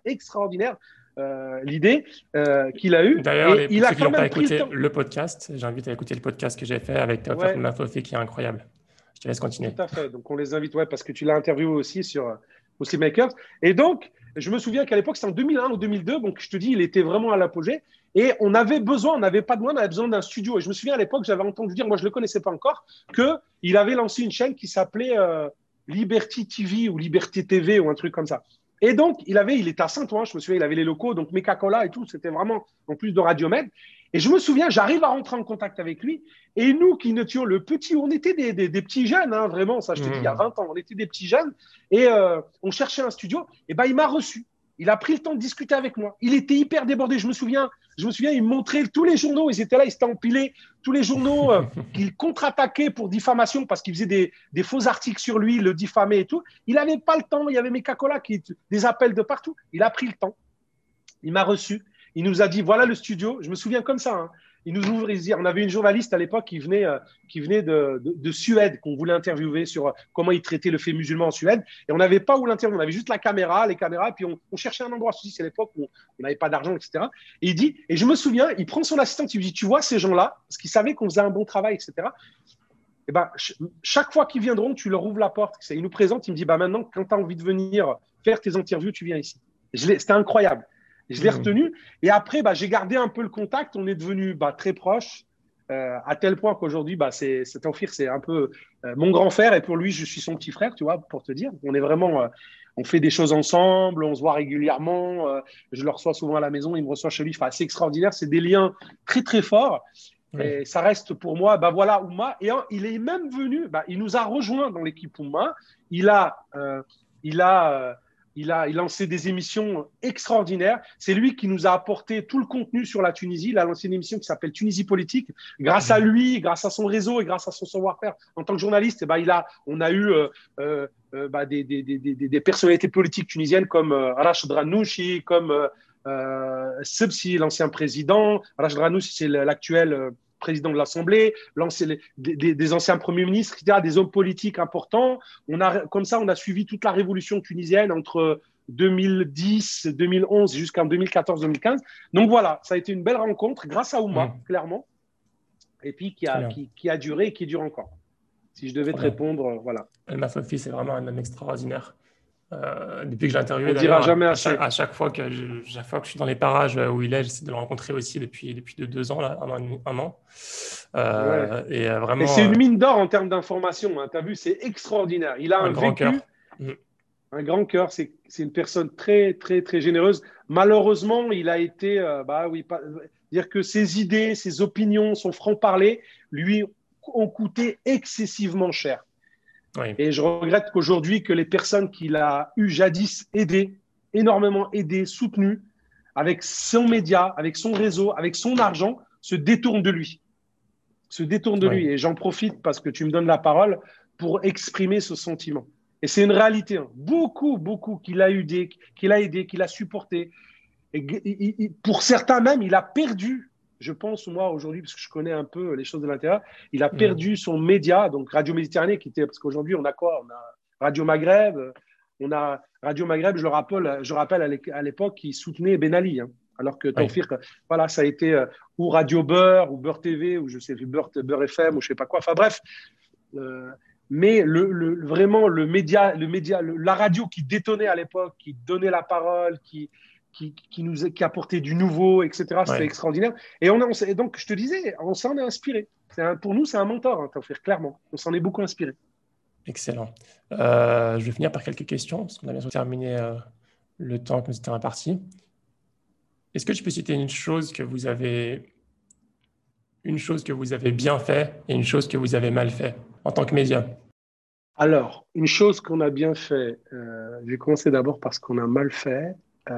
l'idée qu'il a eue. D'ailleurs, pour ceux qui n'ont pas écouté le podcast, j'invite à écouter le podcast que j'ai fait avec Taoufik Matlouti qui est incroyable. Je te laisse continuer. Tout à fait. Donc, on les invite, parce que tu l'as interviewé aussi sur Muslim Makers. Et donc, je me souviens qu'à l'époque, c'était en 2001 ou 2002. Donc, je te dis, il était vraiment à l'apogée. Et on avait besoin d'un studio. Et je me souviens à l'époque, j'avais entendu dire, moi, je ne le connaissais pas encore, qu'il avait lancé une chaîne qui s'appelait Liberty TV ou Liberty TV ou un truc comme ça. Et donc, il était à Saint-Ouen, je me souviens, il avait les locaux, donc Meka-Cola et tout, c'était vraiment en plus de Radiomed. Et je me souviens, j'arrive à rentrer en contact avec lui. Et nous qui étions on était des petits jeunes, vraiment, ça je te dis, il y a 20 ans, on était des petits jeunes. Et on cherchait un studio. Et il m'a reçu. Il a pris le temps de discuter avec moi. Il était hyper débordé. Je me souviens, il me montrait tous les journaux. Ils étaient là, ils s'étaient empilés. Tous les journaux qu'il contre-attaquait pour diffamation parce qu'il faisait des faux articles sur lui, il le diffamait et tout. Il n'avait pas le temps. Il y avait Meka-Cola des appels de partout. Il a pris le temps. Il m'a reçu. Il nous a dit, voilà le studio. Je me souviens comme ça. Hein. Il nous ouvre, il dit, on avait une journaliste à l'époque qui venait de Suède, qu'on voulait interviewer sur comment ils traitaient le fait musulman en Suède. Et on n'avait pas où l'interviewer. On avait juste les caméras, et puis on cherchait un endroit. C'est l'époque où on n'avait pas d'argent, etc. Et il dit, et je me souviens, il prend son assistante, il lui dit, tu vois ces gens-là, parce qu'il savait qu'on faisait un bon travail, etc. Et ben, chaque fois qu'ils viendront, tu leur ouvres la porte. Il nous présente, il me dit, bah maintenant, quand tu as envie de venir faire tes interviews, tu viens ici. C'était incroyable. Je l'ai retenu. Et après, bah, j'ai gardé un peu le contact. On est devenus très proches, à tel point qu'aujourd'hui, c'est Tawfir, c'est un peu mon grand frère. Et pour lui, je suis son petit frère, tu vois, pour te dire. On est vraiment, on fait des choses ensemble, on se voit régulièrement. Je le reçois souvent à la maison, il me reçoit chez lui. Enfin, c'est extraordinaire. C'est des liens très, très forts. Oui. Et ça reste pour moi, voilà, Oumma. Et il est même venu, il nous a rejoint dans l'équipe Oumma. Il a lancé des émissions extraordinaires. C'est lui qui nous a apporté tout le contenu sur la Tunisie. Il a lancé une émission qui s'appelle Tunisie Politique. Grâce à lui, grâce à son réseau et grâce à son savoir-faire en tant que journaliste, on a eu des personnalités politiques tunisiennes comme Rachid Ranouchi, comme Sebsi, l'ancien président. Rachid Ranouchi, c'est l'actuel président de l'Assemblée, des anciens premiers ministres, etc., des hommes politiques importants. Comme ça, on a suivi toute la révolution tunisienne entre 2010, 2011 jusqu'en 2014-2015. Donc voilà, ça a été une belle rencontre grâce à Oumma, clairement, et puis qui a duré et qui dure encore. Si je devais te répondre, voilà. Elma Fofi, c'est vraiment un homme extraordinaire. Depuis que j'ai interviewé, à chaque fois que je suis dans les parages où il est, j'essaie de le rencontrer aussi depuis 2 ans, là, un an. Et vraiment. Et c'est une mine d'or en termes d'information. Hein. Tu as vu, c'est extraordinaire. Il a un grand vécu, cœur. Un grand cœur. C'est une personne très, très, très généreuse. Malheureusement, il a été, dire que ses idées, ses opinions, son franc-parler, lui, ont coûté excessivement cher. Oui. Et je regrette qu'aujourd'hui, que les personnes qu'il a eu jadis énormément aidé, soutenu, avec son média, avec son réseau, avec son argent, se détournent de lui. Lui. Et j'en profite parce que tu me donnes la parole pour exprimer ce sentiment. Et c'est une réalité. Hein. Beaucoup qu'il a aidé, qu'il a supporté. Et pour certains même, il a perdu. Je pense, moi, aujourd'hui, parce que je connais un peu les choses de l'intérieur, il a perdu son média, donc Radio Méditerranée, parce qu'aujourd'hui, on a quoi? On a Radio Maghreb, je rappelle à l'époque, qui soutenait Ben Ali, hein, alors que Tawfir, voilà, ça a été ou Radio Beurre, ou Beurre TV, ou je sais, Beurre FM, ou je sais pas quoi, enfin bref. Mais vraiment, le média, la radio qui détonnait à l'époque, qui donnait la parole, qui apportait du nouveau, etc. C'était extraordinaire. Et donc, je te disais, on s'en est inspiré. Pour nous, c'est un mentor, hein, Tawfir, clairement. On s'en est beaucoup inspiré. Excellent. Je vais finir par quelques questions, parce qu'on a bientôt terminé le temps que nous étions imparti. Est-ce que tu peux citer une chose que vous avez bien fait et une chose que vous avez mal fait en tant que média? Alors, une chose qu'on a bien fait, je vais commencer d'abord par ce qu'on a mal fait.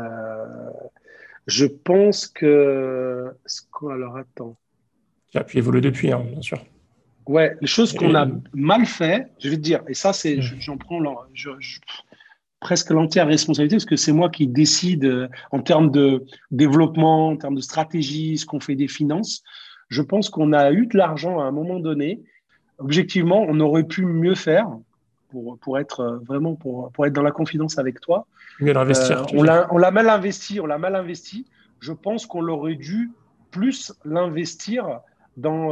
Je pense que… Alors, attends. Tu as pu évoluer depuis, hein, bien sûr. Ouais, les choses qu'on a mal fait, je vais te dire, et ça, j'en prends presque l'entière responsabilité parce que c'est moi qui décide en termes de développement, en termes de stratégie, ce qu'on fait des finances. Je pense qu'on a eu de l'argent à un moment donné. Objectivement, on aurait pu mieux faire pour être vraiment pour être dans la confidence avec toi. Mieux l'investir. On l'a mal investi. Je pense qu'on l'aurait dû plus l'investir dans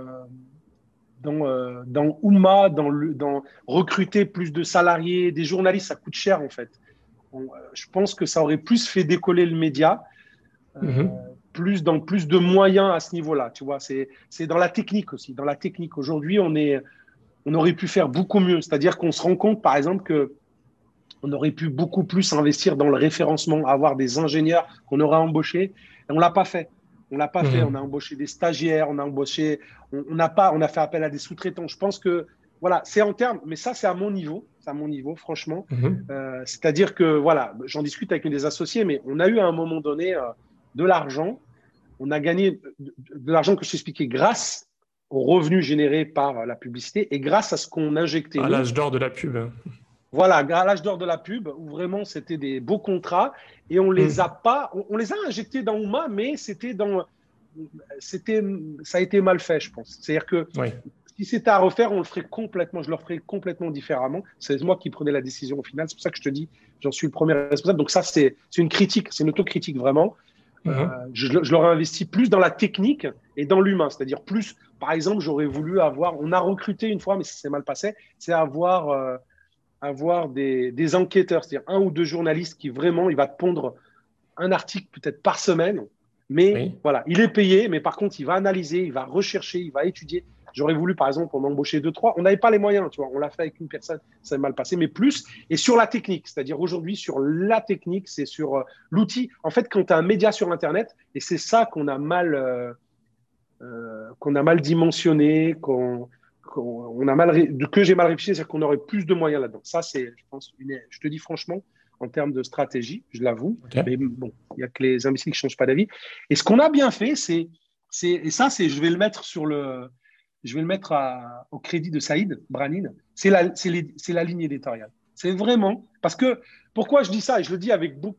Oumma, dans recruter plus de salariés, des journalistes, ça coûte cher en fait. Je pense que ça aurait plus fait décoller le média, plus de moyens à ce niveau-là. Tu vois, c'est dans la technique aussi. Dans la technique, aujourd'hui, on aurait pu faire beaucoup mieux. C'est-à-dire qu'on se rend compte, par exemple, qu'on aurait pu beaucoup plus investir dans le référencement, avoir des ingénieurs qu'on aurait embauchés. Et on ne l'a pas fait. On l'a pas fait. On a embauché des stagiaires, on a fait appel à des sous-traitants. Je pense que, voilà, c'est en termes, mais ça, c'est à mon niveau, franchement. C'est-à-dire que, voilà, j'en discute avec une des associés, mais on a eu à un moment donné de l'argent. On a gagné de l'argent que je t'expliquais grâce aux revenus générés par la publicité et grâce à ce qu'on injectait. À l'âge d'or de la pub. Voilà, à l'âge d'or de la pub, où vraiment c'était des beaux contrats et on les a pas, on les a injectés dans Ouma, mais c'était, ça a été mal fait, je pense. C'est-à-dire que Oui. si c'était à refaire, on le ferait complètement, je le ferais complètement différemment. C'est moi qui prenais la décision au final. C'est pour ça que je te dis, j'en suis le premier responsable. Donc ça, c'est une critique, c'est une autocritique vraiment. Je l'aurais investi plus dans la technique et dans l'humain, c'est-à-dire plus, par exemple, j'aurais voulu avoir, on a recruté une fois, mais ça s'est mal passé, c'est avoir des enquêteurs, c'est-à-dire un ou deux journalistes qui vraiment, il va te pondre un article peut-être par semaine, mais Oui. voilà, il est payé, mais par contre, il va analyser, il va rechercher, il va étudier. J'aurais voulu, par exemple, en embaucher deux, trois. On n'avait pas les moyens, tu vois. On l'a fait avec une personne, ça s'est mal passé, mais plus. Et sur la technique, c'est-à-dire aujourd'hui, sur la technique, c'est sur l'outil. En fait, quand tu as un média sur Internet, et c'est ça qu'on a mal dimensionné, que j'ai mal réfléchi, c'est-à-dire qu'on aurait plus de moyens là-dedans. Ça, c'est, je pense, je te dis franchement, en termes de stratégie, je l'avoue. Ok. Mais bon, il n'y a que les imbéciles qui ne changent pas d'avis. Et ce qu'on a bien fait, et ça, je vais le mettre au crédit de Saïd Branine, c'est la ligne éditoriale. C'est vraiment, parce que, pourquoi je dis ça, et je le dis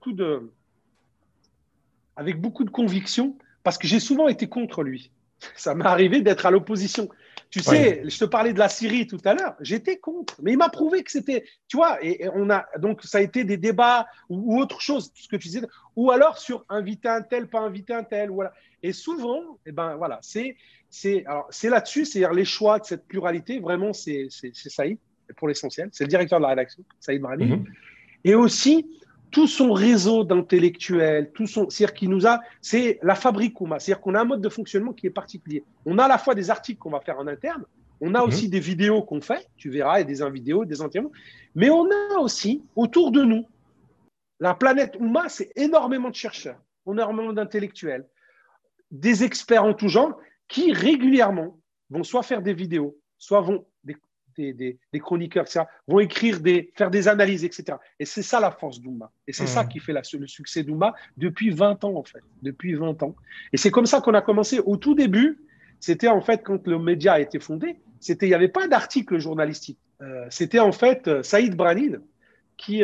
avec beaucoup de conviction, parce que j'ai souvent été contre lui. Ça m'est arrivé d'être à l'opposition. Tu Oui. sais, je te parlais de la Syrie tout à l'heure, j'étais contre, mais il m'a prouvé que c'était, tu vois, et on a, donc ça a été des débats ou autre chose, ce que tu disais, ou alors sur inviter un tel, pas inviter un tel, voilà. Et souvent, eh ben voilà, c'est là-dessus, c'est-à-dire les choix de cette pluralité, vraiment, c'est Saïd, pour l'essentiel, c'est le directeur de la rédaction, Saïd Brani, et aussi tout son réseau d'intellectuels, c'est-à-dire qu'il nous a, c'est la fabrique Ouma, c'est-à-dire qu'on a un mode de fonctionnement qui est particulier. On a à la fois des articles qu'on va faire en interne, on a aussi des vidéos qu'on fait, tu verras, et des vidéos, des interviews, mais on a aussi autour de nous, la planète Ouma, c'est énormément de chercheurs, énormément d'intellectuels, des experts en tout genre qui régulièrement vont soit faire des vidéos, soit vont des chroniqueurs, etc., vont faire des analyses, etc. Et c'est ça la force d'Oumma. Et c'est ça qui fait le succès d'Oumma depuis 20 ans, en fait. Depuis 20 ans. Et c'est comme ça qu'on a commencé. Au tout début, c'était en fait, quand le média a été fondé, il n'y avait pas d'article journalistique. C'était en fait Saïd Branine qui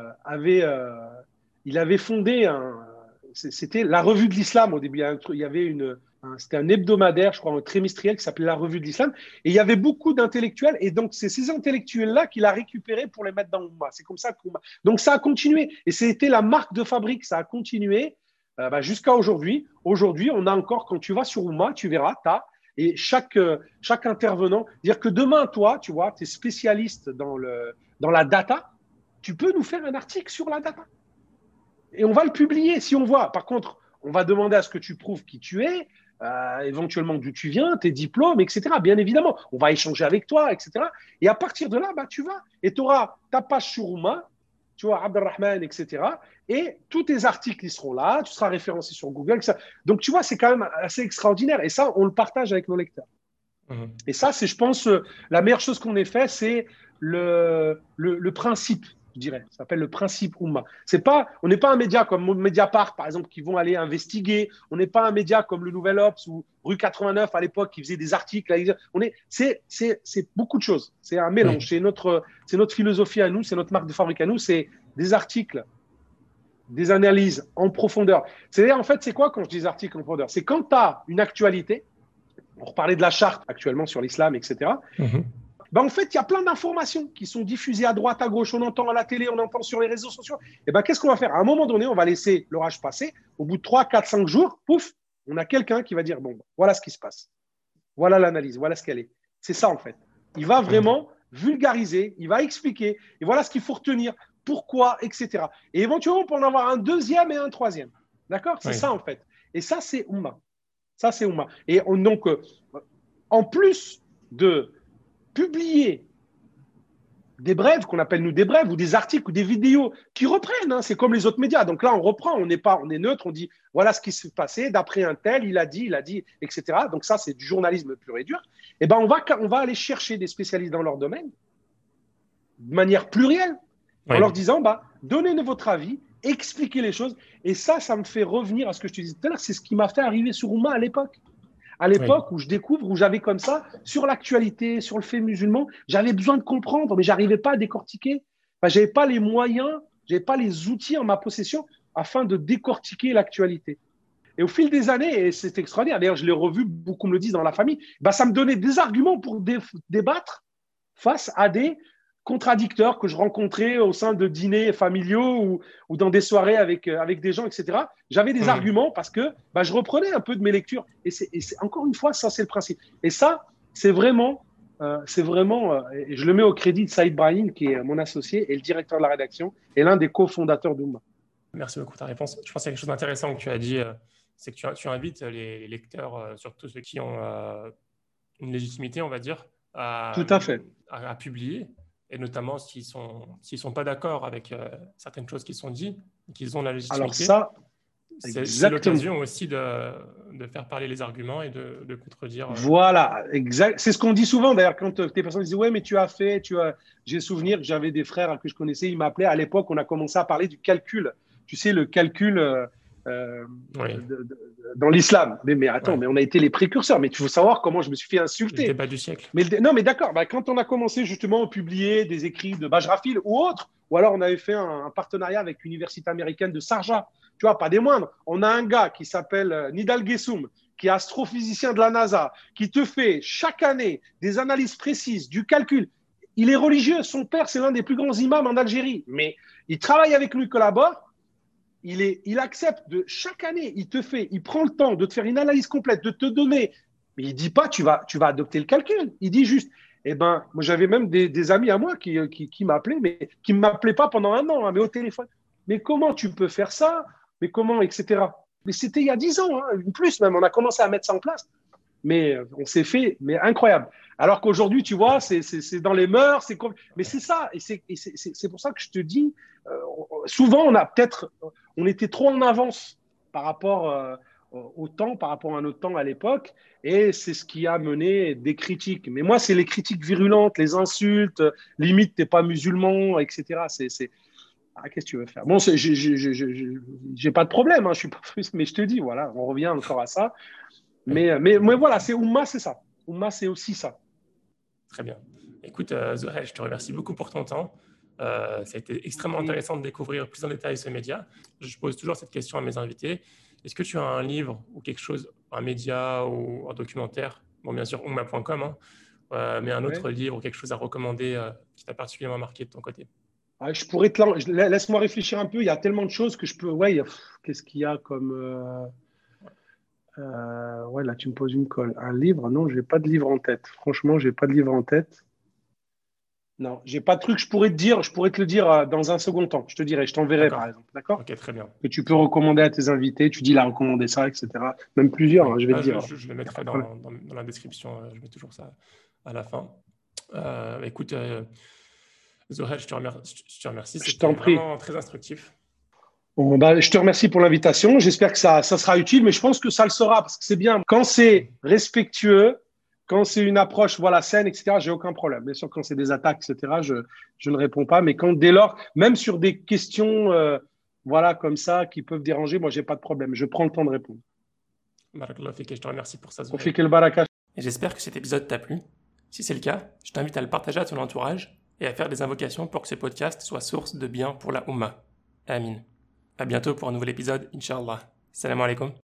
il avait fondé c'était la Revue de l'Islam au début. Il y avait c'était un hebdomadaire, je crois, un trimestriel qui s'appelait la Revue de l'Islam. Et il y avait beaucoup d'intellectuels. Et donc, c'est ces intellectuels-là qu'il a récupérés pour les mettre dans Oumma. C'est comme ça qu'Oumma. Donc, ça a continué. Et c'était la marque de fabrique. Ça a continué jusqu'à aujourd'hui. Aujourd'hui, on a encore, quand tu vas sur Oumma, tu verras, et chaque intervenant, dire que demain, toi, tu vois, tu es spécialiste dans la data, tu peux nous faire un article sur la data. Et on va le publier si on voit. Par contre, on va demander à ce que tu prouves qui tu es, éventuellement d'où tu viens, tes diplômes, etc. Bien évidemment, on va échanger avec toi, etc. Et à partir de là, tu vas. Et tu auras ta page sur Oumma, tu vois, Abdelrahman, etc. Et tous tes articles, ils seront là, tu seras référencé sur Google, etc. Donc, tu vois, c'est quand même assez extraordinaire. Et ça, on le partage avec nos lecteurs. Et ça, c'est, je pense, la meilleure chose qu'on ait fait, c'est le principe, je dirais. Ça s'appelle le principe Oumma. On n'est pas un média comme Mediapart, par exemple, qui vont aller investiguer. On n'est pas un média comme le Nouvel Obs ou Rue 89 à l'époque qui faisait des articles. C'est beaucoup de choses. C'est un mélange. C'est notre philosophie à nous, c'est notre marque de fabrique à nous. C'est des articles, des analyses en profondeur. C'est-à-dire, en fait, c'est quoi quand je dis articles en profondeur? C'est quand tu as une actualité. On reparlait de la charte actuellement sur l'islam, etc. En fait, il y a plein d'informations qui sont diffusées à droite, à gauche. On entend à la télé, on entend sur les réseaux sociaux. Et qu'est-ce qu'on va faire? À un moment donné, on va laisser l'orage passer. Au bout de 3, 4, 5 jours, pouf, on a quelqu'un qui va dire, bon, voilà ce qui se passe. Voilà l'analyse, voilà ce qu'elle est. C'est ça, en fait. Il va vraiment vulgariser, il va expliquer, et voilà ce qu'il faut retenir, pourquoi, etc. Et éventuellement, on peut en avoir un deuxième et un troisième. D'accord? C'est ça, en fait. Et ça, c'est Oumma. Ça, c'est Oumma. Et donc, en plus de publier des brèves, qu'on appelle nous des brèves, ou des articles ou des vidéos qui reprennent, c'est comme les autres médias. Donc là, on reprend, on est neutre, on dit voilà ce qui s'est passé, d'après un tel, il a dit, etc. Donc ça, c'est du journalisme pur et dur. Et on va aller chercher des spécialistes dans leur domaine de manière plurielle, en leur disant donnez-nous votre avis, expliquez les choses. Et ça me fait revenir à ce que je te disais tout à l'heure, c'est ce qui m'a fait arriver sur Oumma à l'époque. Où je découvre, où j'avais comme ça, sur l'actualité, sur le fait musulman, j'avais besoin de comprendre, mais j'arrivais pas à décortiquer. Enfin, j'avais pas les moyens, j'avais pas les outils en ma possession afin de décortiquer l'actualité. Et au fil des années, et c'est extraordinaire, d'ailleurs, je l'ai revu, beaucoup me le disent dans la famille, bah, ça me donnait des arguments pour débattre face à des contradicteurs que je rencontrais au sein de dîners familiaux ou dans des soirées avec des gens, etc. J'avais des arguments parce que bah, je reprenais un peu de mes lectures. Et encore une fois, ça, c'est le principe. Et ça, et je le mets au crédit de Saïd Brahim, qui est mon associé et le directeur de la rédaction et l'un des cofondateurs d'Oumma. Merci beaucoup pour ta réponse. Je pense qu'il y a quelque chose d'intéressant que tu as dit, c'est que tu invites les lecteurs, surtout ceux qui ont une légitimité, on va dire, à, Tout à fait. à publier, et notamment s'ils sont pas d'accord avec certaines choses qui sont dites, qu'ils ont la Alors légitimité. ça, C'est l'occasion aussi de faire parler les arguments et de contredire. Voilà, exact. C'est ce qu'on dit souvent d'ailleurs quand des personnes disent ouais mais j'ai souvenir que j'avais des frères que je connaissais, ils m'appelaient à l'époque, on a commencé à parler du calcul. Tu sais le calcul Oui. dans l'islam. Mais attends, Ouais. mais on a été les précurseurs. Mais il faut savoir comment je me suis fait Le insulter. débat du siècle. Non mais d'accord. Bah, quand on a commencé justement à publier des écrits de Bajrafil ou autres, ou alors on avait fait un partenariat avec l'université américaine de Sharjah. Tu vois, pas des moindres. On a un gars qui s'appelle Nidal Gessoum, qui est astrophysicien de la NASA, qui te fait chaque année des analyses précises, du calcul. Il est religieux, son père, c'est l'un des plus grands imams en Algérie, mais il travaille avec nous, il collabore, il accepte de chaque année, il prend le temps de te faire une analyse complète, de te donner, mais il dit pas tu vas adopter le calcul, il dit juste, eh ben, moi j'avais même des amis à moi qui m'appelaient, mais qui ne m'appelaient pas pendant un an, hein, mais au téléphone. Mais comment tu peux faire ça? Mais comment, etc. Mais c'était il y a 10 ans, hein, plus même, on a commencé à mettre ça en place. Mais on s'est fait, mais incroyable. Alors qu'aujourd'hui, tu vois, c'est dans les mœurs, mais c'est ça. Et c'est pour ça que je te dis, souvent, on était trop en avance par rapport au temps, par rapport à notre temps à l'époque. Et c'est ce qui a mené des critiques. Mais moi, c'est les critiques virulentes, les insultes, limite, t'es pas musulman, etc. Qu'est-ce que tu veux faire? Bon, j'ai pas de problème, hein, je suis pas, mais je te dis, voilà, on revient encore à ça. Mais voilà, c'est Oumma, c'est ça. Oumma, c'est aussi ça. Très bien. Écoute, Zohel, je te remercie beaucoup pour ton temps. Ça a été extrêmement intéressant de découvrir plus en détail ce média. Je pose toujours cette question à mes invités. Est-ce que tu as un livre ou quelque chose, un média ou un documentaire, bon, bien sûr, oumma.com, hein, mais un autre livre ou quelque chose à recommander qui t'a particulièrement marqué de ton côté? Je pourrais laisse-moi réfléchir un peu. Il y a tellement de choses que je peux. Ouais, qu'est-ce qu'il y a comme. Ouais, là, tu me poses une colle. Un livre? Non, j'ai pas de livre en tête. Franchement, j'ai pas de livre en tête. Non, j'ai pas de truc. Je pourrais te dire. Je pourrais te le dire dans un second temps. Je te dirai. Je t'enverrai, par exemple. D'accord? Ok, très bien. Que tu peux recommander à tes invités. Tu dis, il a recommandé ça, etc. Même plusieurs, Oui. hein, je vais te dire. Je le mettrai dans la description. Je mets toujours ça à la fin. Écoute, Zohel, je te remercie. Je t'en C'était prie. vraiment très instructif. Bon, bah, je te remercie pour l'invitation. J'espère que ça sera utile, mais je pense que ça le sera parce que c'est bien. Quand c'est respectueux, quand c'est une approche voilà, saine, etc., j'ai aucun problème. Bien sûr, quand c'est des attaques, etc., je ne réponds pas. Mais dès lors, même sur des questions voilà, comme ça qui peuvent déranger, moi, j'ai pas de problème. Je prends le temps de répondre. Barakallahu fik, et je te remercie pour ça, On Zohel. fait que le baraka. Et j'espère que cet épisode t'a plu. Si c'est le cas, je t'invite à le partager à ton entourage et à faire des invocations pour que ce podcast soit source de bien pour la Ummah. Amin. À bientôt pour un nouvel épisode, Inch'Allah. Salam alaikum.